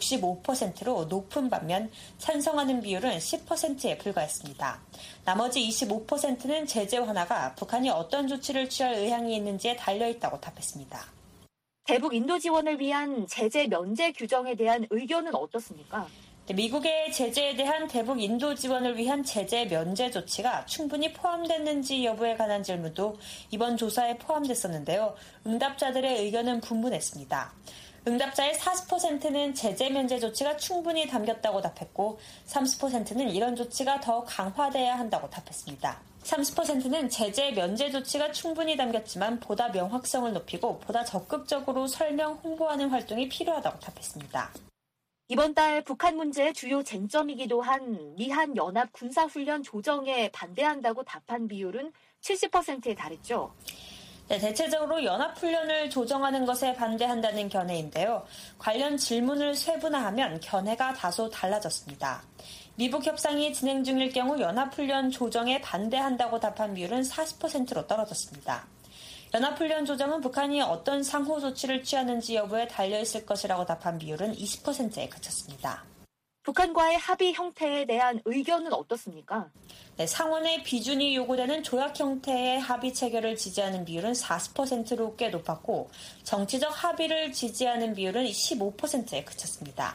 65%로 높은 반면 찬성하는 비율은 10%에 불과했습니다. 나머지 25%는 제재 완화가 북한이 어떤 조치를 취할 의향이 있는지에 달려있다고 답했습니다. 대북 인도 지원을 위한 제재 면제 규정에 대한 의견은 어떻습니까? 미국의 제재에 대한 대북 인도 지원을 위한 제재 면제 조치가 충분히 포함됐는지 여부에 관한 질문도 이번 조사에 포함됐었는데요. 응답자들의 의견은 분분했습니다. 응답자의 40%는 제재 면제 조치가 충분히 담겼다고 답했고 30%는 이런 조치가 더 강화돼야 한다고 답했습니다. 30%는 제재 면제 조치가 충분히 담겼지만 보다 명확성을 높이고 보다 적극적으로 설명, 홍보하는 활동이 필요하다고 답했습니다. 이번 달 북한 문제의 주요 쟁점이기도 한 미한 연합 군사훈련 조정에 반대한다고 답한 비율은 70%에 달했죠. 네, 대체적으로 연합훈련을 조정하는 것에 반대한다는 견해인데요. 관련 질문을 세분화하면 견해가 다소 달라졌습니다. 미북 협상이 진행 중일 경우 연합훈련 조정에 반대한다고 답한 비율은 40%로 떨어졌습니다. 연합훈련 조정은 북한이 어떤 상호 조치를 취하는지 여부에 달려있을 것이라고 답한 비율은 20%에 그쳤습니다. 북한과의 합의 형태에 대한 의견은 어떻습니까? 네, 상원의 비준이 요구되는 조약 형태의 합의 체결을 지지하는 비율은 40%로 꽤 높았고 정치적 합의를 지지하는 비율은 15%에 그쳤습니다.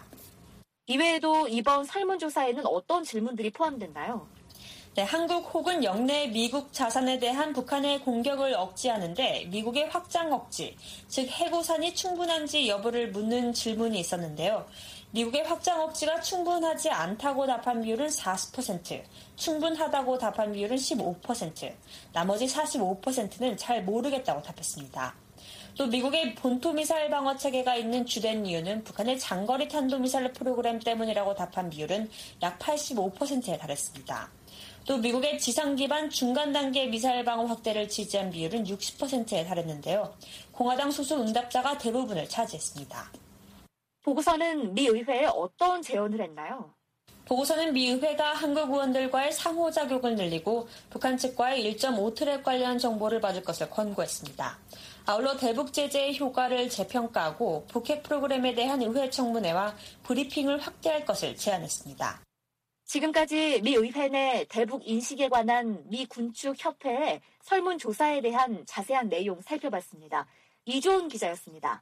이외에도 이번 설문조사에는 어떤 질문들이 포함됐나요? 네, 한국 혹은 영내 미국 자산에 대한 북한의 공격을 억제하는데 미국의 확장 억지, 즉 해고산이 충분한지 여부를 묻는 질문이 있었는데요. 미국의 확장 억지가 충분하지 않다고 답한 비율은 40%, 충분하다고 답한 비율은 15%, 나머지 45%는 잘 모르겠다고 답했습니다. 또 미국의 본토미사일 방어 체계가 있는 주된 이유는 북한의 장거리 탄도미사일 프로그램 때문이라고 답한 비율은 약 85%에 달했습니다. 또 미국의 지상 기반 중간 단계 미사일 방어 확대를 지지한 비율은 60%에 달했는데요. 공화당 소속 응답자가 대부분을 차지했습니다. 보고서는 미 의회에 어떤 제언을 했나요? 보고서는 미 의회가 한국 의원들과의 상호작용을 늘리고 북한 측과의 1.5트랙 관련 정보를 받을 것을 권고했습니다. 아울러 대북 제재의 효과를 재평가하고 북핵 프로그램에 대한 의회 청문회와 브리핑을 확대할 것을 제안했습니다. 지금까지 미 의회 내 대북 인식에 관한 미 군축 협회의 설문조사에 대한 자세한 내용 살펴봤습니다. 이조은 기자였습니다.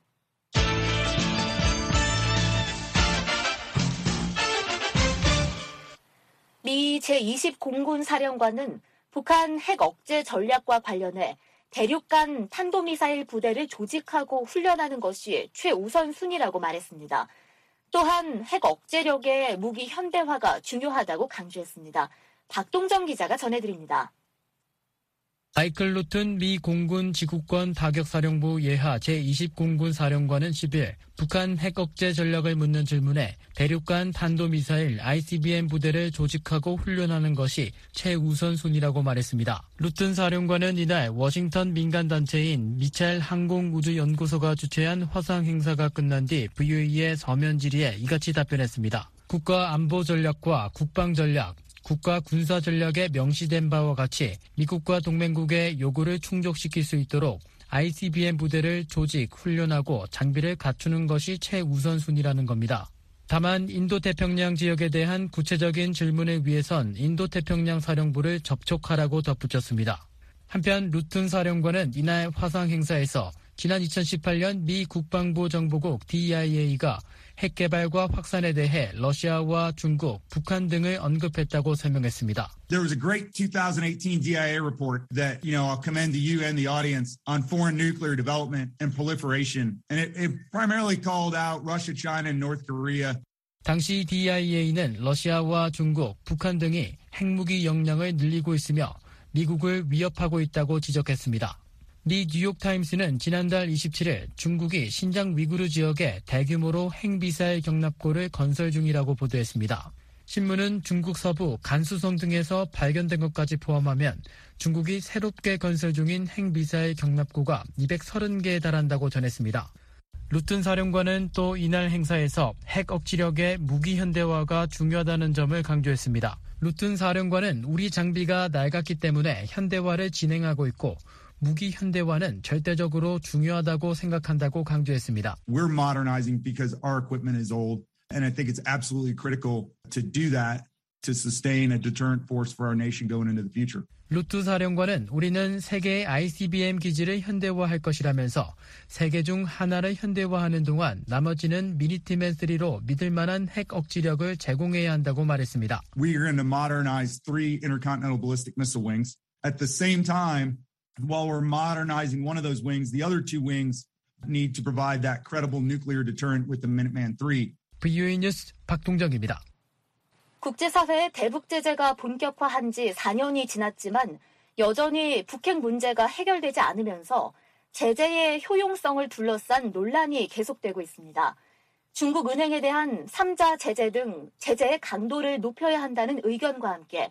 미 제20 공군 사령관은 북한 핵 억제 전략과 관련해 대륙간 탄도미사일 부대를 조직하고 훈련하는 것이 최우선 순위라고 말했습니다. 또한 핵 억제력의 무기 현대화가 중요하다고 강조했습니다. 박동정 기자가 전해드립니다. 마이클 루튼 미 공군 지구권 타격사령부 예하 제20공군 사령관은 10일 북한 핵 억제 전략을 묻는 질문에 대륙간 탄도미사일 ICBM 부대를 조직하고 훈련하는 것이 최우선 순위라고 말했습니다. 루튼 사령관은 이날 워싱턴 민간단체인 미첼 항공우주연구소가 주최한 화상 행사가 끝난 뒤 VOA의 서면 질의에 이같이 답변했습니다. 국가 안보 전략과 국방 전략, 국가 군사 전략에 명시된 바와 같이 미국과 동맹국의 요구를 충족시킬 수 있도록 ICBM 부대를 조직, 훈련하고 장비를 갖추는 것이 최우선순위라는 겁니다. 다만 인도태평양 지역에 대한 구체적인 질문에 위해선 인도태평양 사령부를 접촉하라고 덧붙였습니다. 한편 루튼 사령관은 이날 화상 행사에서 지난 2018년 미 국방부 정보국 DIA가 핵 개발과 확산에 대해 러시아와 중국, 북한 등을 언급했다고 설명했습니다. There was a great 2018 DIA report that, I'll commend to you and the audience on foreign nuclear development and proliferation. And it primarily called out Russia, China, and North Korea. 당시 DIA는 러시아와 중국, 북한 등이 핵무기 역량을 늘리고 있으며 미국을 위협하고 있다고 지적했습니다. 미 뉴욕타임스는 지난달 27일 중국이 신장 위구르 지역에 대규모로 핵미사일 경납고를 건설 중이라고 보도했습니다. 신문은 중국 서부 간수성 등에서 발견된 것까지 포함하면 중국이 새롭게 건설 중인 핵미사일 경납고가 230개에 달한다고 전했습니다. 루튼 사령관은 또 이날 행사에서 핵 억지력의 무기 현대화가 중요하다는 점을 강조했습니다. 루튼 사령관은 우리 장비가 낡았기 때문에 현대화를 진행하고 있고 무기 현대화는 절대적으로 중요하다고 생각한다고 강조했습니다. We're modernizing because our equipment is old, and I think it's absolutely critical to do that to sustain a deterrent force for our nation going into the future. 루트 사령관은 우리는 세계의 ICBM 기지를 현대화할 것이라면서 세 개 중 하나를 현대화하는 동안 나머지는 미니티맨3로 믿을 만한 핵 억지력을 제공해야 한다고 말했습니다. We are going to modernize 3 intercontinental ballistic missile wings. At the same time, while we're modernizing one of those wings, the other 2 wings need to provide that credible nuclear deterrent with the Minuteman III. VOA 뉴스 박동정입니다. 국제사회의 대북 제재가 본격화한 지 4년이 지났지만 여전히 북핵 문제가 해결되지 않으면서 제재의 효용성을 둘러싼 논란이 계속되고 있습니다. 중국 은행에 대한 3자 제재 등 제재의 강도를 높여야 한다는 의견과 함께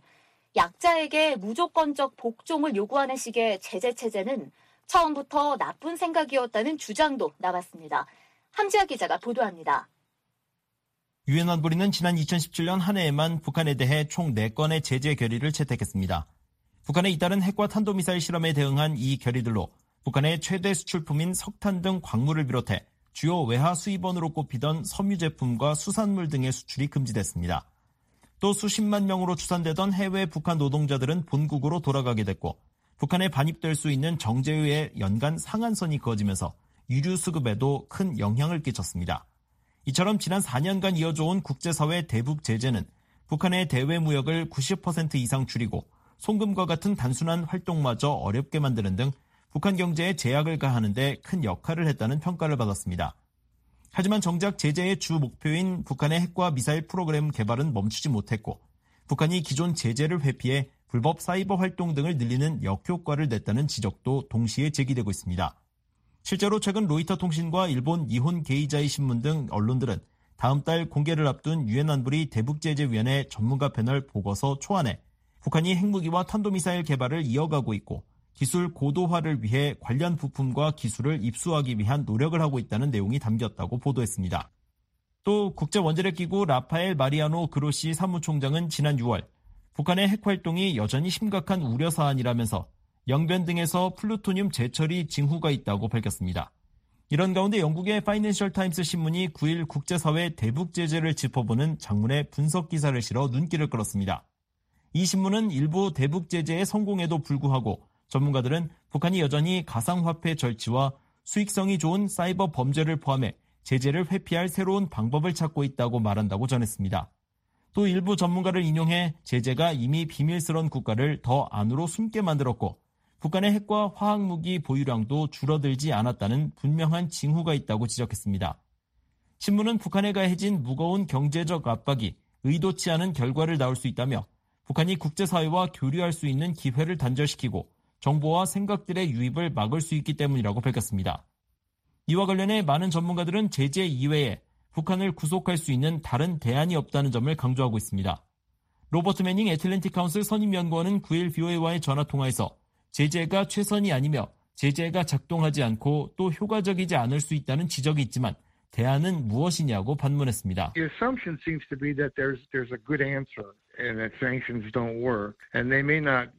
약자에게 무조건적 복종을 요구하는 식의 제재 체제는 처음부터 나쁜 생각이었다는 주장도 나왔습니다. 함지아 기자가 보도합니다. 유엔 안보리는 지난 2017년 한 해에만 북한에 대해 총 4건의 제재 결의를 채택했습니다. 북한의 잇따른 핵과 탄도미사일 실험에 대응한 이 결의들로 북한의 최대 수출품인 석탄 등 광물을 비롯해 주요 외화 수입원으로 꼽히던 섬유 제품과 수산물 등의 수출이 금지됐습니다. 또 수십만 명으로 추산되던 해외 북한 노동자들은 본국으로 돌아가게 됐고 북한에 반입될 수 있는 정제유의 연간 상한선이 그어지면서 유류 수급에도 큰 영향을 끼쳤습니다. 이처럼 지난 4년간 이어져온 국제사회 대북 제재는 북한의 대외 무역을 90% 이상 줄이고 송금과 같은 단순한 활동마저 어렵게 만드는 등 북한 경제에 제약을 가하는 데 큰 역할을 했다는 평가를 받았습니다. 하지만 정작 제재의 주 목표인 북한의 핵과 미사일 프로그램 개발은 멈추지 못했고 북한이 기존 제재를 회피해 불법 사이버 활동 등을 늘리는 역효과를 냈다는 지적도 동시에 제기되고 있습니다. 실제로 최근 로이터 통신과 일본 니혼 게이자이 신문 등 언론들은 다음 달 공개를 앞둔 유엔 안보리 대북제재위원회 전문가 패널 보고서 초안에 북한이 핵무기와 탄도미사일 개발을 이어가고 있고 기술 고도화를 위해 관련 부품과 기술을 입수하기 위한 노력을 하고 있다는 내용이 담겼다고 보도했습니다. 또 국제원자력기구 라파엘 마리아노 그로시 사무총장은 지난 6월 북한의 핵활동이 여전히 심각한 우려 사안이라면서 영변 등에서 플루토늄 재처리 징후가 있다고 밝혔습니다. 이런 가운데 영국의 파이낸셜 타임스 신문이 9일 국제사회 대북 제재를 짚어보는 장문의 분석 기사를 실어 눈길을 끌었습니다. 이 신문은 일부 대북 제재에 성공에도 불구하고 전문가들은 북한이 여전히 가상화폐 절취와 수익성이 좋은 사이버 범죄를 포함해 제재를 회피할 새로운 방법을 찾고 있다고 말한다고 전했습니다. 또 일부 전문가를 인용해 제재가 이미 비밀스러운 국가를 더 안으로 숨게 만들었고 북한의 핵과 화학무기 보유량도 줄어들지 않았다는 분명한 징후가 있다고 지적했습니다. 신문은 북한에 가해진 무거운 경제적 압박이 의도치 않은 결과를 낳을 수 있다며 북한이 국제사회와 교류할 수 있는 기회를 단절시키고 정보와 생각들의 유입을 막을 수 있기 때문이라고 밝혔습니다. 이와 관련해 많은 전문가들은 제재 이외에 북한을 구속할 수 있는 다른 대안이 없다는 점을 강조하고 있습니다. 로버트 매닝 애틀랜틱 카운슬 선임연구원은 9일 VOA와의 전화통화에서 제재가 최선이 아니며 제재가 작동하지 않고 또 효과적이지 않을 수 있다는 지적이 있지만 대안은 무엇이냐고 반문했습니다. The assumption seems to be that there's a good answer and that sanctions don't work and they may not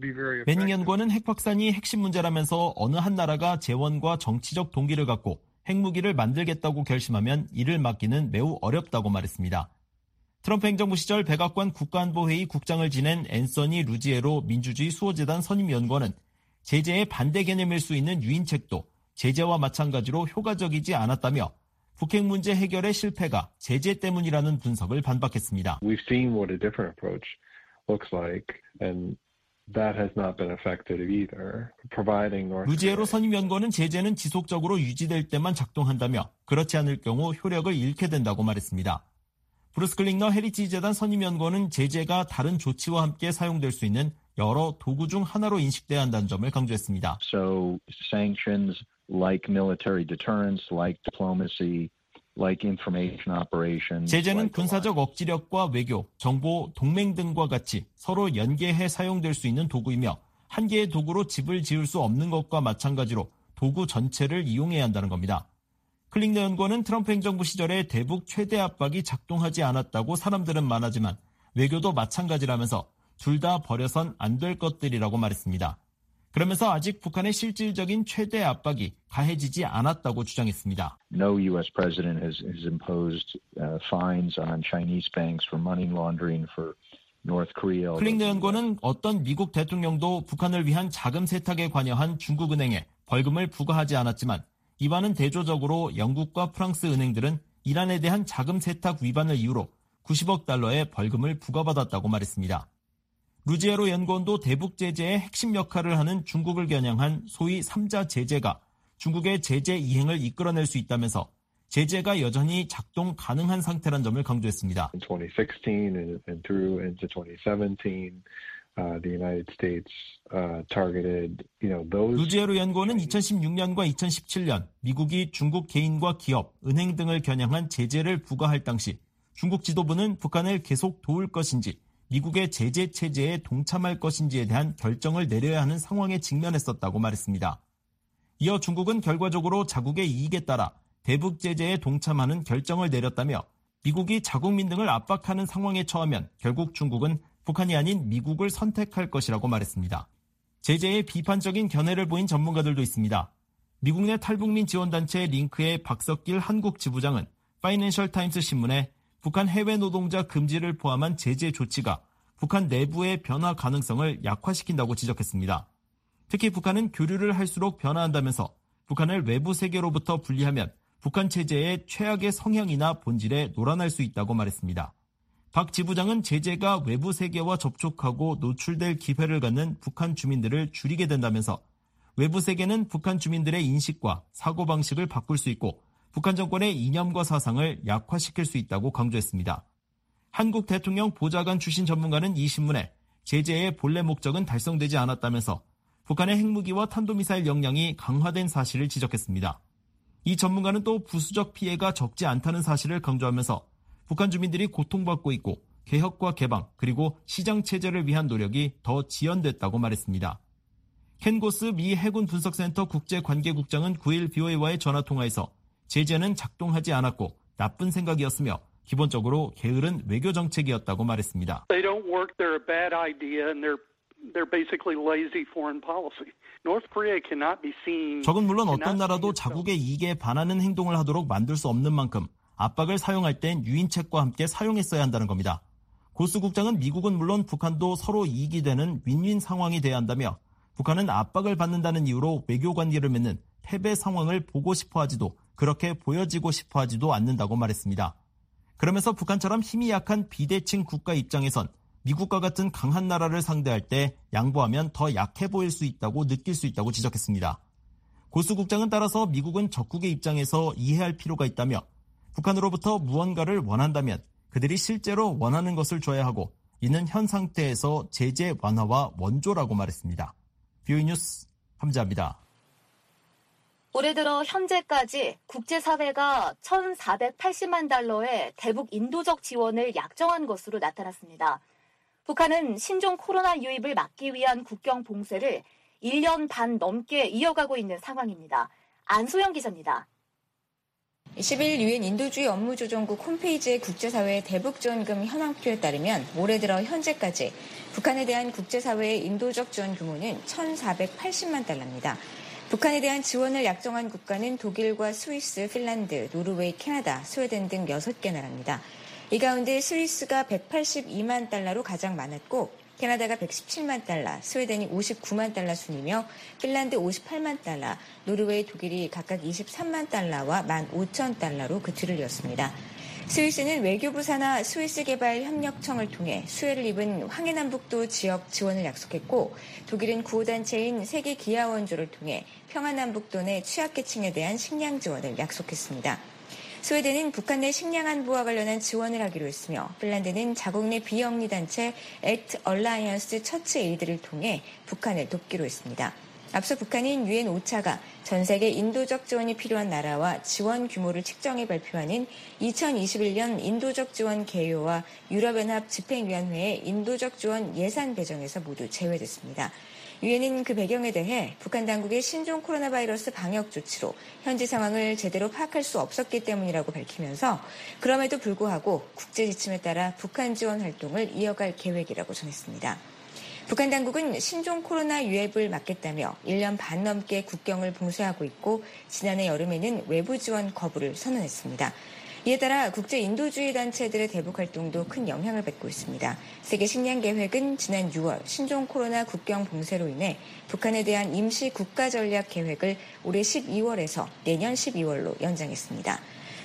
매닝 연구원은 핵 확산이 핵심 문제라면서 어느 한 나라가 재원과 정치적 동기를 갖고 핵무기를 만들겠다고 결심하면 이를 막기는 매우 어렵다고 말했습니다. 트럼프 행정부 시절 백악관 국가안보회의 국장을 지낸 앤서니 루지에로 민주주의 수호재단 선임연구원은 제재의 반대 개념일 수 있는 유인책도 제재와 마찬가지로 효과적이지 않았다며 북핵 문제 해결의 실패가 제재 때문이라는 분석을 반박했습니다. We've seen what a different approach looks like, and that has not been effective either. Providing North 루지에로 선임연구원은 제재는 지속적으로 유지될 때만 작동한다며 그렇지 않을 경우 효력을 잃게 된다고 말했습니다. 브루스 클링너 헤리티지 재단 선임연구원은 제재가 다른 조치와 함께 사용될 수 있는 여러 도구 중 하나로 인식돼야 한다는 점을 강조했습니다. So sanctions like military deterrence, like diplomacy, like information operations. 제재는 군사적 억지력과 외교, 정보, 동맹 등과 같이 서로 연계해 사용될 수 있는 도구이며 한 개의 도구로 집을 지을 수 없는 것과 마찬가지로 도구 전체를 이용해야 한다는 겁니다. 클링너 연구원은 트럼프 행정부 시절에 대북 최대 압박이 작동하지 않았다고 사람들은 말하지만 외교도 마찬가지라면서 둘 다 버려선 안 될 것들이라고 말했습니다. 그러면서 아직 북한의 실질적인 최대 압박이 가해지지 않았다고 주장했습니다. No U.S. president has imposed fines on Chinese banks for money laundering for North Korea. 클링너 연구원은 어떤 미국 대통령도 북한을 위한 자금 세탁에 관여한 중국은행에 벌금을 부과하지 않았지만 이와는 대조적으로 영국과 프랑스 은행들은 이란에 대한 자금 세탁 위반을 이유로 90억 달러의 벌금을 부과받았다고 말했습니다. 루지에로 연구원도 대북 제재의 핵심 역할을 하는 중국을 겨냥한 소위 3자 제재가 중국의 제재 이행을 이끌어낼 수 있다면서 제재가 여전히 작동 가능한 상태란 점을 강조했습니다. In 2016 and through into 2017, the United States targeted, those. 루지에로 연구원은 2016년과 2017년 미국이 중국 개인과 기업, 은행 등을 겨냥한 제재를 부과할 당시 중국 지도부는 북한을 계속 도울 것인지 미국의 제재 체제에 동참할 것인지에 대한 결정을 내려야 하는 상황에 직면했었다고 말했습니다. 이어 중국은 결과적으로 자국의 이익에 따라 대북 제재에 동참하는 결정을 내렸다며 미국이 자국민 등을 압박하는 상황에 처하면 결국 중국은 북한이 아닌 미국을 선택할 것이라고 말했습니다. 제재에 비판적인 견해를 보인 전문가들도 있습니다. 미국 내 탈북민 지원단체 링크의 박석길 한국 지부장은 파이낸셜 타임스 신문에 북한 해외 노동자 금지를 포함한 제재 조치가 북한 내부의 변화 가능성을 약화시킨다고 지적했습니다. 특히 북한은 교류를 할수록 변화한다면서 북한을 외부 세계로부터 분리하면 북한 체제의 최악의 성향이나 본질에 놀아날 수 있다고 말했습니다. 박 지부장은 제재가 외부 세계와 접촉하고 노출될 기회를 갖는 북한 주민들을 줄이게 된다면서 외부 세계는 북한 주민들의 인식과 사고방식을 바꿀 수 있고 북한 정권의 이념과 사상을 약화시킬 수 있다고 강조했습니다. 한국 대통령 보좌관 출신 전문가는 이 신문에 제재의 본래 목적은 달성되지 않았다면서 북한의 핵무기와 탄도미사일 역량이 강화된 사실을 지적했습니다. 이 전문가는 또 부수적 피해가 적지 않다는 사실을 강조하면서 북한 주민들이 고통받고 있고 개혁과 개방 그리고 시장체제를 위한 노력이 더 지연됐다고 말했습니다. 켄 고스 미 해군 분석센터 국제관계국장은 9일 BOA와의 전화통화에서 제재는 작동하지 않았고 나쁜 생각이었으며 기본적으로 게으른 외교 정책이었다고 말했습니다. They don't work. They're a bad idea, and they're basically lazy foreign policy. North Korea cannot be seen. 적은 물론 어떤 나라도 자국의 이익에 반하는 행동을 하도록 만들 수 없는 만큼 압박을 사용할 땐 유인책과 함께 사용했어야 한다는 겁니다. 고스 국장은 미국은 물론 북한도 서로 이익이 되는 윈윈 상황이 돼야 한다며 북한은 압박을 받는다는 이유로 외교 관계를 맺는 패배 상황을 보고 싶어 하지도 그렇게 보여지고 싶어 하지도 않는다고 말했습니다. 그러면서 북한처럼 힘이 약한 비대칭 국가 입장에선 미국과 같은 강한 나라를 상대할 때 양보하면 더 약해 보일 수 있다고 느낄 수 있다고 지적했습니다. 고스 국장은 따라서 미국은 적국의 입장에서 이해할 필요가 있다며 북한으로부터 무언가를 원한다면 그들이 실제로 원하는 것을 줘야 하고 이는 현 상태에서 제재 완화와 원조라고 말했습니다. BOE 뉴스 함재합니다. 올해 들어 현재까지 국제사회가 1,480만 달러의 대북 인도적 지원을 약정한 것으로 나타났습니다. 북한은 신종 코로나 유입을 막기 위한 국경 봉쇄를 1년 반 넘게 이어가고 있는 상황입니다. 안소영 기자입니다. 10일 유엔 인도주의 업무조정국 홈페이지의 국제사회의 대북지원금 현황표에 따르면 올해 들어 현재까지 북한에 대한 국제사회의 인도적 지원 규모는 1,480만 달러입니다. 북한에 대한 지원을 약정한 국가는 독일과 스위스, 핀란드, 노르웨이, 캐나다, 스웨덴 등 6개 나라입니다. 이 가운데 스위스가 182만 달러로 가장 많았고 캐나다가 117만 달러, 스웨덴이 59만 달러 순이며 핀란드 58만 달러, 노르웨이, 독일이 각각 23만 달러와 15,000달러로 그 뒤를 이었습니다. 스위스는 외교부 산하 스위스개발협력청을 통해 수혜를 입은 황해남북도 지역 지원을 약속했고 독일은 구호단체인 세계기아원조를 통해 평안남북도 내 취약계층에 대한 식량 지원을 약속했습니다. 스웨덴은 북한 내 식량 안보와 관련한 지원을 하기로 했으며 핀란드는 자국 내 비영리 단체 액트 얼라이언스 처치 에이드를 통해 북한을 돕기로 했습니다. 앞서 북한인 유엔 오차가 전 세계 인도적 지원이 필요한 나라와 지원 규모를 측정해 발표하는 2021년 인도적 지원 개요와 유럽연합 집행위원회의 인도적 지원 예산 배정에서 모두 제외됐습니다. 유엔은 그 배경에 대해 북한 당국의 신종 코로나 바이러스 방역 조치로 현지 상황을 제대로 파악할 수 없었기 때문이라고 밝히면서 그럼에도 불구하고 국제 지침에 따라 북한 지원 활동을 이어갈 계획이라고 전했습니다. 북한 당국은 신종 코로나 유입을 막겠다며 1년 반 넘게 국경을 봉쇄하고 있고 지난해 여름에는 외부 지원 거부를 선언했습니다. 이에 따라 국제 인도주의 단체들의 대북 활동도 큰 영향을 받고 있습니다. 세계식량계획은 지난 6월 신종 코로나 국경 봉쇄로 인해 북한에 대한 임시 국가전략 계획을 올해 12월에서 내년 12월로 연장했습니다.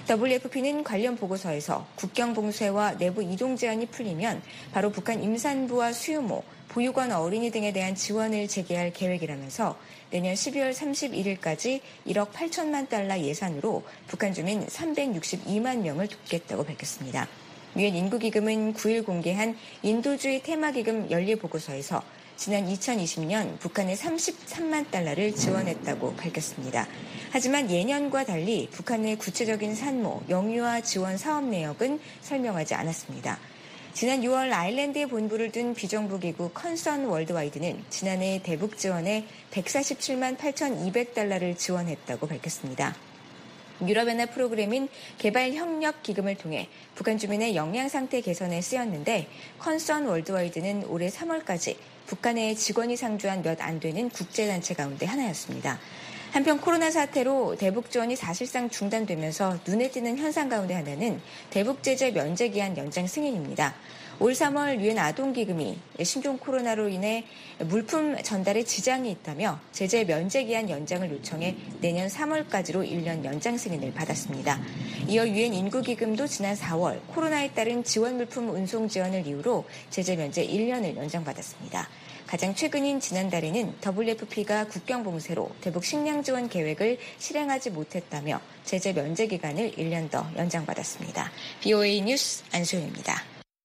WFP는 관련 보고서에서 국경 봉쇄와 내부 이동 제한이 풀리면 바로 북한 임산부와 수유모, 보육원 어린이 등에 대한 지원을 재개할 계획이라면서 내년 12월 31일까지 1억 8천만 달러 예산으로 북한 주민 362만 명을 돕겠다고 밝혔습니다. 유엔 인구기금은 9일 공개한 인도주의 테마기금 연례보고서에서 지난 2020년 북한에 33만 달러를 지원했다고 밝혔습니다. 하지만 예년과 달리 북한 내 구체적인 산모, 영유아 지원 사업 내역은 설명하지 않았습니다. 지난 6월 아일랜드에 본부를 둔 비정부기구 컨선 월드와이드는 지난해 대북 지원에 147만 8,200달러를 지원했다고 밝혔습니다. 유럽연합 프로그램인 개발협력기금을 통해 북한 주민의 영양상태 개선에 쓰였는데 컨선 월드와이드는 올해 3월까지 북한에 직원이 상주한 몇 안 되는 국제단체 가운데 하나였습니다. 한편 코로나 사태로 대북 지원이 사실상 중단되면서 눈에 띄는 현상 가운데 하나는 대북 제재 면제 기한 연장 승인입니다. 올 3월 유엔 아동기금이 신종 코로나로 인해 물품 전달에 지장이 있다며 제재 면제 기한 연장을 요청해 내년 3월까지로 1년 연장 승인을 받았습니다. 이어 유엔 인구기금도 지난 4월 코로나에 따른 지원 물품 운송 지연을 이유로 제재 면제 1년을 연장받았습니다. 가장 최근인 지난달에는 WFP가 국경 봉쇄로 대북 식량 지원 계획을 실행하지 못했다며 제재 면제 기간을 1년 더 연장받았습니다. BOA 뉴스 안소연입니다.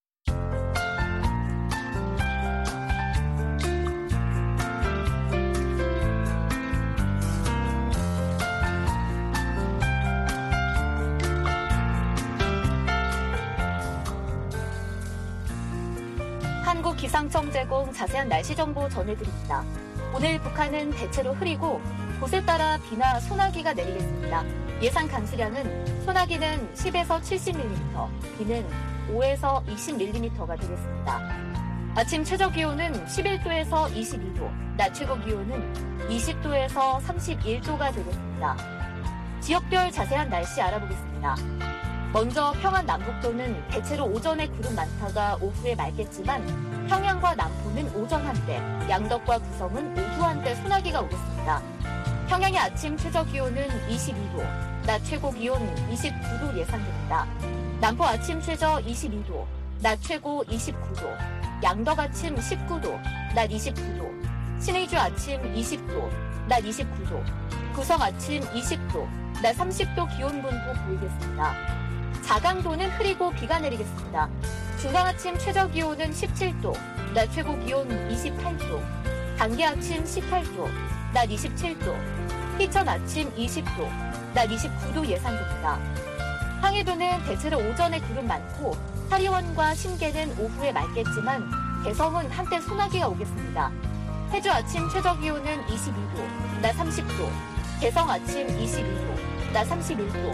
기상청 제공 자세한 날씨 정보 전해드립니다. 오늘 북한은 대체로 흐리고 곳에 따라 비나 소나기가 내리겠습니다. 예상 강수량은 소나기는 10에서 70mm, 비는 5에서 20mm가 되겠습니다. 아침 최저 기온은 11도에서 22도, 낮 최고 기온은 20도에서 31도가 되겠습니다. 지역별 자세한 날씨 알아보겠습니다. 먼저 평안 남북도는 대체로 오전에 구름 많다가 오후에 맑겠지만 평양과 남포는 오전 한때, 양덕과 구성은 오후 한때 소나기가 오겠습니다. 평양의 아침 최저 기온은 22도, 낮 최고 기온 29도 예상됩니다. 남포 아침 최저 22도, 낮 최고 29도, 양덕 아침 19도, 낮 29도, 신의주 아침 20도, 낮 29도, 구성 아침 20도, 낮 30도 기온 분포 보이겠습니다. 자강도는 흐리고 비가 내리겠습니다. 중강 아침 최저 기온은 17도, 낮 최고 기온 28도, 단기 아침 18도, 낮 27도, 희천 아침 20도, 낮 29도 예상됩니다. 황해도는 대체로 오전에 구름 많고 사리원과 신계는 오후에 맑겠지만 개성은 한때 소나기가 오겠습니다. 해주 아침 최저 기온은 22도, 낮 30도, 개성 아침 22도, 낮 31도,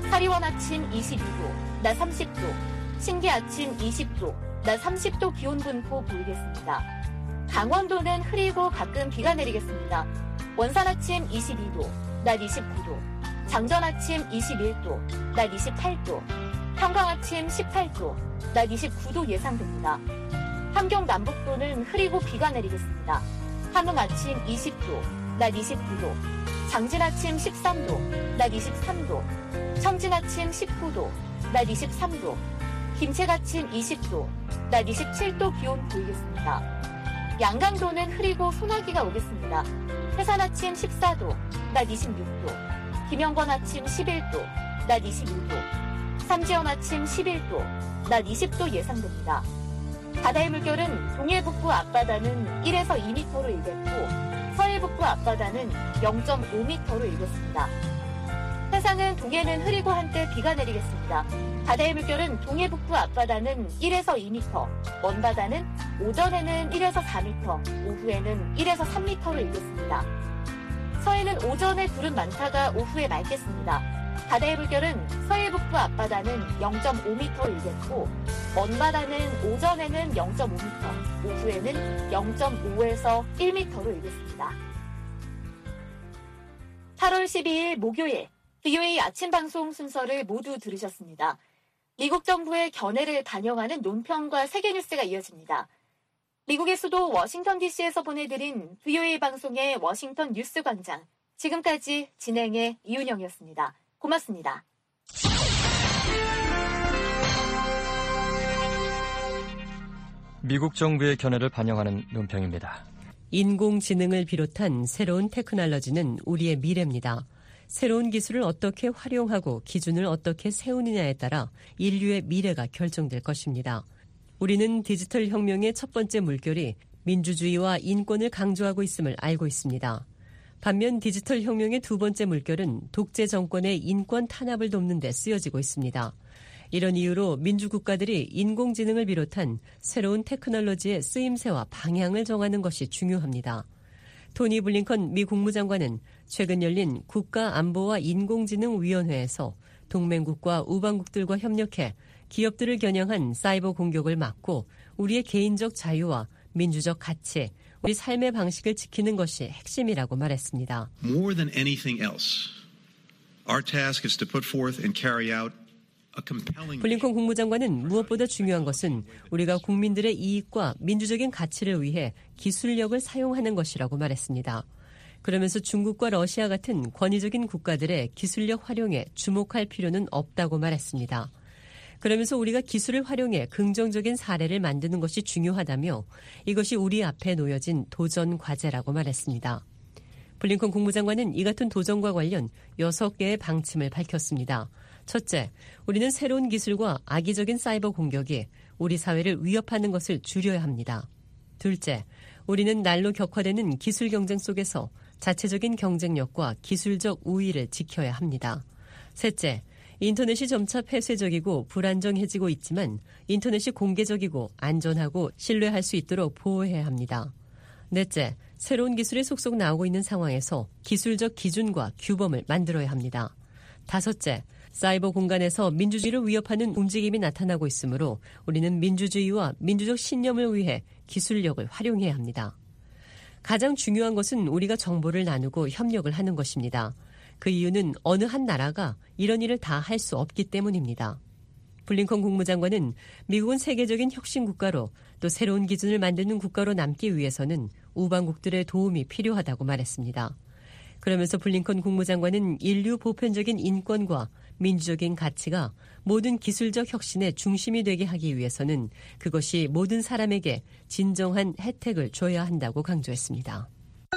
사리원 아침 22도, 낮 30도, 신기 아침 20도, 낮 30도 기온 분포 보이겠습니다. 강원도는 흐리고 가끔 비가 내리겠습니다. 원산 아침 22도, 낮 29도, 장전 아침 21도, 낮 28도, 평강 아침 18도, 낮 29도 예상됩니다. 함경 남북도는 흐리고 비가 내리겠습니다. 함흥 아침 20도, 낮 29도, 장진 아침 13도, 낮 23도, 청진 아침 19도, 낮 23도, 김책 아침 20도, 낮 27도 기온 보이겠습니다. 양강도는 흐리고 소나기가 오겠습니다. 해산 아침 14도, 낮 26도, 김영권 아침 11도, 낮 21도, 삼지연 아침 11도, 낮 20도 예상됩니다. 바다의 물결은 동해 북부 앞바다는 1에서 2m로 일겠고 서해 북부 앞바다는 0.5m로 일겠습니다. 해상은 동해는 흐리고 한때 비가 내리겠습니다. 바다의 물결은 동해 북부 앞바다는 1에서 2m, 먼바다는 오전에는 1에서 4m, 오후에는 1에서 3m로 일겠습니다. 서해는 오전에 구름 많다가 오후에 맑겠습니다. 바다의 물결은 서해 북부 앞바다는 0.5m로 일겠고 먼바다는 오전에는 0.5m, 오후에는 0.5에서 1m로 일겠습니다. 8월 12일 목요일 VOA 아침 방송 순서를 모두 들으셨습니다. 미국 정부의 견해를 반영하는 논평과 세계뉴스가 이어집니다. 미국의 수도 워싱턴 DC에서 보내드린 VOA 방송의 워싱턴 뉴스 광장. 지금까지 진행의 이윤영이었습니다. 고맙습니다. 미국 정부의 견해를 반영하는 논평입니다. 인공지능을 비롯한 새로운 테크놀로지는 우리의 미래입니다. 새로운 기술을 어떻게 활용하고 기준을 어떻게 세우느냐에 따라 인류의 미래가 결정될 것입니다. 우리는 디지털 혁명의 첫 번째 물결이 민주주의와 인권을 강조하고 있음을 알고 있습니다. 반면 디지털 혁명의 두 번째 물결은 독재 정권의 인권 탄압을 돕는 데 쓰여지고 있습니다. 이런 이유로 민주국가들이 인공지능을 비롯한 새로운 테크놀로지의 쓰임새와 방향을 정하는 것이 중요합니다. 토니 블링컨 미 국무장관은 최근 열린 국가안보와 인공지능위원회에서 동맹국과 우방국들과 협력해 기업들을 겨냥한 사이버 공격을 막고 우리의 개인적 자유와 민주적 가치, 우리 삶의 방식을 지키는 것이 핵심이라고 말했습니다. More than anything else, our task is to put forth and carry out a compelling. 블링컨 국무장관은 무엇보다 중요한 것은 우리가 국민들의 이익과 민주적인 가치를 위해 기술력을 사용하는 것이라고 말했습니다. 그러면서 중국과 러시아 같은 권위적인 국가들의 기술력 활용에 주목할 필요는 없다고 말했습니다. 그러면서 우리가 기술을 활용해 긍정적인 사례를 만드는 것이 중요하다며 이것이 우리 앞에 놓여진 도전 과제라고 말했습니다. 블링컨 국무장관은 이 같은 도전과 관련 6개의 방침을 밝혔습니다. 첫째, 우리는 새로운 기술과 악의적인 사이버 공격이 우리 사회를 위협하는 것을 줄여야 합니다. 둘째, 우리는 날로 격화되는 기술 경쟁 속에서 자체적인 경쟁력과 기술적 우위를 지켜야 합니다. 셋째, 인터넷이 점차 폐쇄적이고 불안정해지고 있지만 인터넷이 공개적이고 안전하고 신뢰할 수 있도록 보호해야 합니다. 넷째, 새로운 기술이 속속 나오고 있는 상황에서 기술적 기준과 규범을 만들어야 합니다. 다섯째, 사이버 공간에서 민주주의를 위협하는 움직임이 나타나고 있으므로 우리는 민주주의와 민주적 신념을 위해 기술력을 활용해야 합니다. 가장 중요한 것은 우리가 정보를 나누고 협력을 하는 것입니다. 그 이유는 어느 한 나라가 이런 일을 다 할 수 없기 때문입니다. 블링컨 국무장관은 미국은 세계적인 혁신 국가로 또 새로운 기준을 만드는 국가로 남기 위해서는 우방국들의 도움이 필요하다고 말했습니다. 그러면서 블링컨 국무장관은 인류 보편적인 인권과 민주적인 가치가 모든 기술적 혁신의 중심이 되게 하기 위해서는 그것이 모든 사람에게 진정한 혜택을 줘야 한다고 강조했습니다.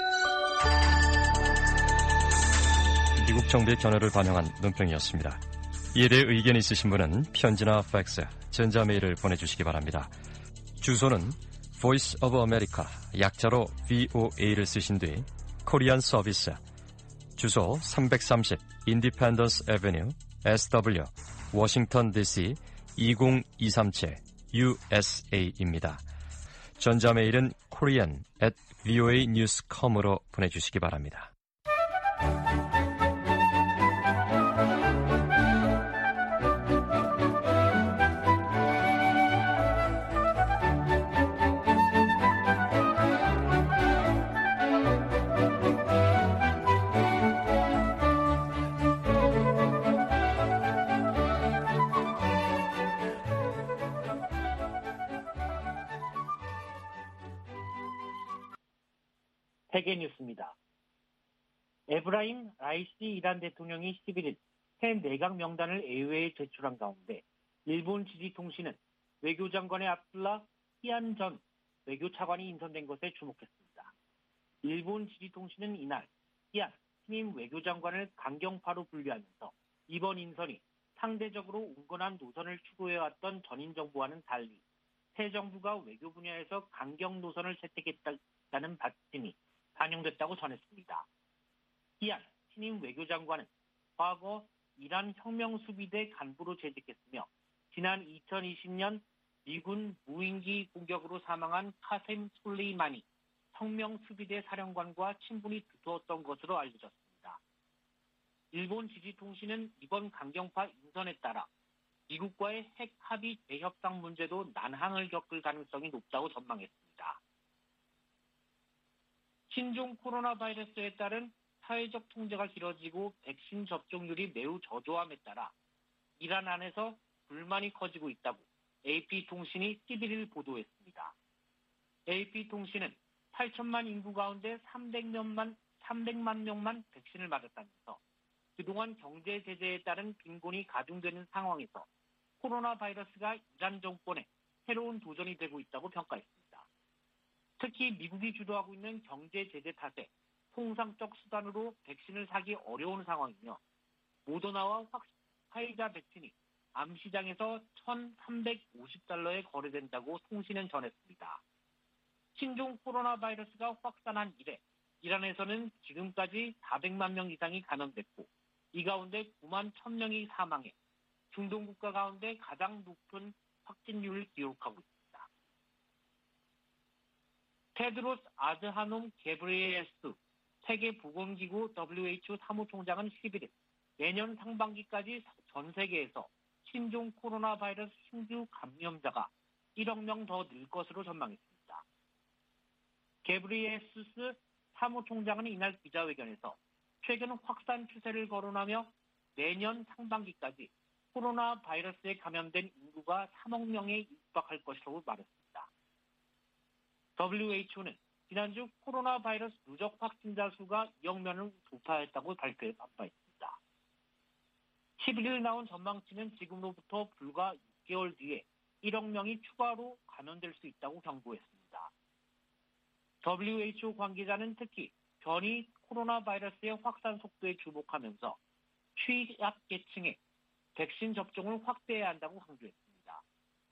미국 정부의 견해를 반영한 논평이었습니다. 이에 대해 의견이 있으신 분은 편지나 팩스, 전자메일을 보내주시기 바랍니다. 주소는 Voice of America, 약자로 VOA를 쓰신 뒤 코리안 서비스, 주소 330 Independence Avenue, SW, 워싱턴 DC 20237 USA입니다. 전자메일은 korean@voanews.com으로 보내주시기 바랍니다. 세계 뉴스입니다. 에브라임 라이시 이란 대통령이 11일 새 내각 명단을 의회에 제출한 가운데 일본 지지통신은 외교장관의 압둘라 히안 전 외교차관이 인선된 것에 주목했습니다. 일본 지지통신은 이날 히안 신임 외교장관을 강경파로 분류하면서 이번 인선이 상대적으로 온건한 노선을 추구해왔던 전임 정부와는 달리 새 정부가 외교 분야에서 강경 노선을 채택했다는 받침이 반영됐다고 전했습니다. 히안 신임 외교장관은 과거 이란 혁명수비대 간부로 재직했으며 지난 2020년 미군 무인기 공격으로 사망한 카셈 솔레이마니 혁명수비대 사령관과 친분이 두터웠던 것으로 알려졌습니다. 일본 지지통신은 이번 강경파 인선에 따라 미국과의 핵 합의 재협상 문제도 난항을 겪을 가능성이 높다고 전망했습니다. 신종 코로나 바이러스에 따른 사회적 통제가 길어지고 백신 접종률이 매우 저조함에 따라 이란 안에서 불만이 커지고 있다고 AP통신이 11일 보도했습니다. AP통신은 8천만 인구 가운데 300만 명만 백신을 맞았다면서 그동안 경제 제재에 따른 빈곤이 가중되는 상황에서 코로나 바이러스가 이란 정권에 새로운 도전이 되고 있다고 평가했습니다. 특히 미국이 주도하고 있는 경제 제재 탓에 통상적 수단으로 백신을 사기 어려운 상황이며 모더나와 화이자 백신이 암시장에서 $1,350에 거래된다고 통신은 전했습니다. 신종 코로나 바이러스가 확산한 이래 이란에서는 지금까지 400만 명 이상이 감염됐고 이 가운데 9만 1,000명이 사망해 중동 국가 가운데 가장 높은 확진율을 기록하고 있습니다. 테드로스 아드하놈 게브리에스 세계보건기구 WHO 사무총장은 11일 내년 상반기까지 전 세계에서 신종 코로나 바이러스 신규 감염자가 1억 명 더 늘 것으로 전망했습니다. 게브리에스스 사무총장은 이날 기자회견에서 최근 확산 추세를 거론하며 내년 상반기까지 코로나 바이러스에 감염된 인구가 3억 명에 육박할 것이라고 말했습니다. WHO는 지난주 코로나 바이러스 누적 확진자 수가 2억 명을 돌파했다고 발표한 바 있습니다. 11일 나온 전망치는 지금로부터 불과 6개월 뒤에 1억 명이 추가로 감염될 수 있다고 경고했습니다. WHO 관계자는 특히 변이 코로나 바이러스의 확산 속도에 주목하면서 취약계층에 백신 접종을 확대해야 한다고 강조했습니다.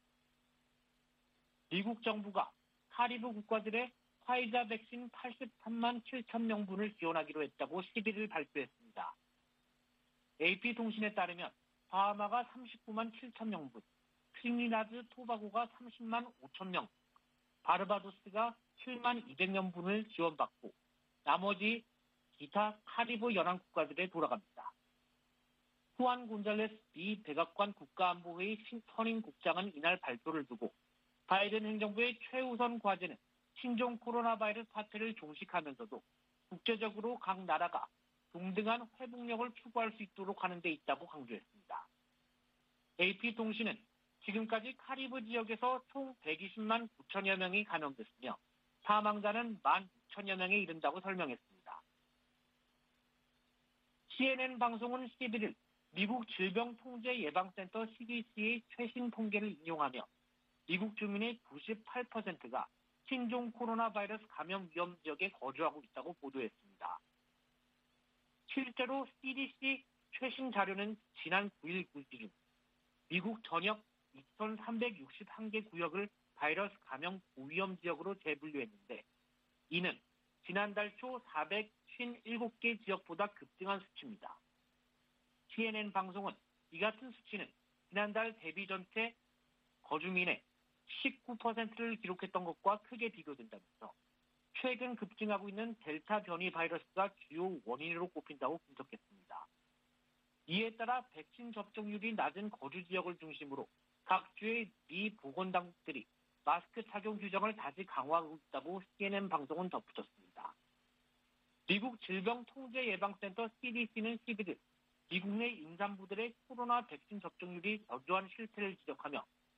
미국 정부가 카리브 국가들의 화이자 백신 83만 7천 명분을 지원하기로 했다고 11일 발표했습니다. AP통신에 따르면 바하마가 39만 7천 명분, 트리니다드 토바고가 30만 5천 명, 바르바도스가 7만 200명분을 지원받고 나머지 기타 카리브 연안 국가들에 돌아갑니다. 후안 곤잘레스 미 백악관 국가안보회의 선임 국장은 이날 발표를 두고 바이든 행정부의 최우선 과제는 신종 코로나 바이러스 사태를 종식하면서도 국제적으로 각 나라가 동등한 회복력을 추구할 수 있도록 하는 데 있다고 강조했습니다. AP통신은 지금까지 카리브 지역에서 총 120만 9천여 명이 감염됐으며 사망자는 1만 6천여 명에 이른다고 설명했습니다. CNN 방송은 11일 미국 질병통제예방센터 CDC의 최신 통계를 인용하며 미국 주민의 98%가 신종 코로나 바이러스 감염 위험 지역에 거주하고 있다고 보도했습니다. 실제로 CDC 최신 자료는 지난 9일 기준 미국 전역 2,361개 구역을 바이러스 감염 고위험 지역으로 재분류했는데 이는 지난달 초 457개 지역보다 급증한 수치입니다. CNN 방송은 이 같은 수치는 지난달 대비 전체 거주민의 19%를 기록했던 것과 크게 비교된다면서 최근 급증하고 있는 델타 변이 바이러스가 주요 원인으로 꼽힌다고 분석했습니다. 이에 따라 백신 접종률이 낮은 거주 지역을 중심으로 각 주의 미 보건당국들이 마스크 착용 규정을 다시 강화하고 있다고 CNN 방송은 덧붙였습니다. 미국 질병통제예방센터 CDC는 11일 미국 내 임산부들의 코로나 백신 접종률이 저조한 실태를 지적하며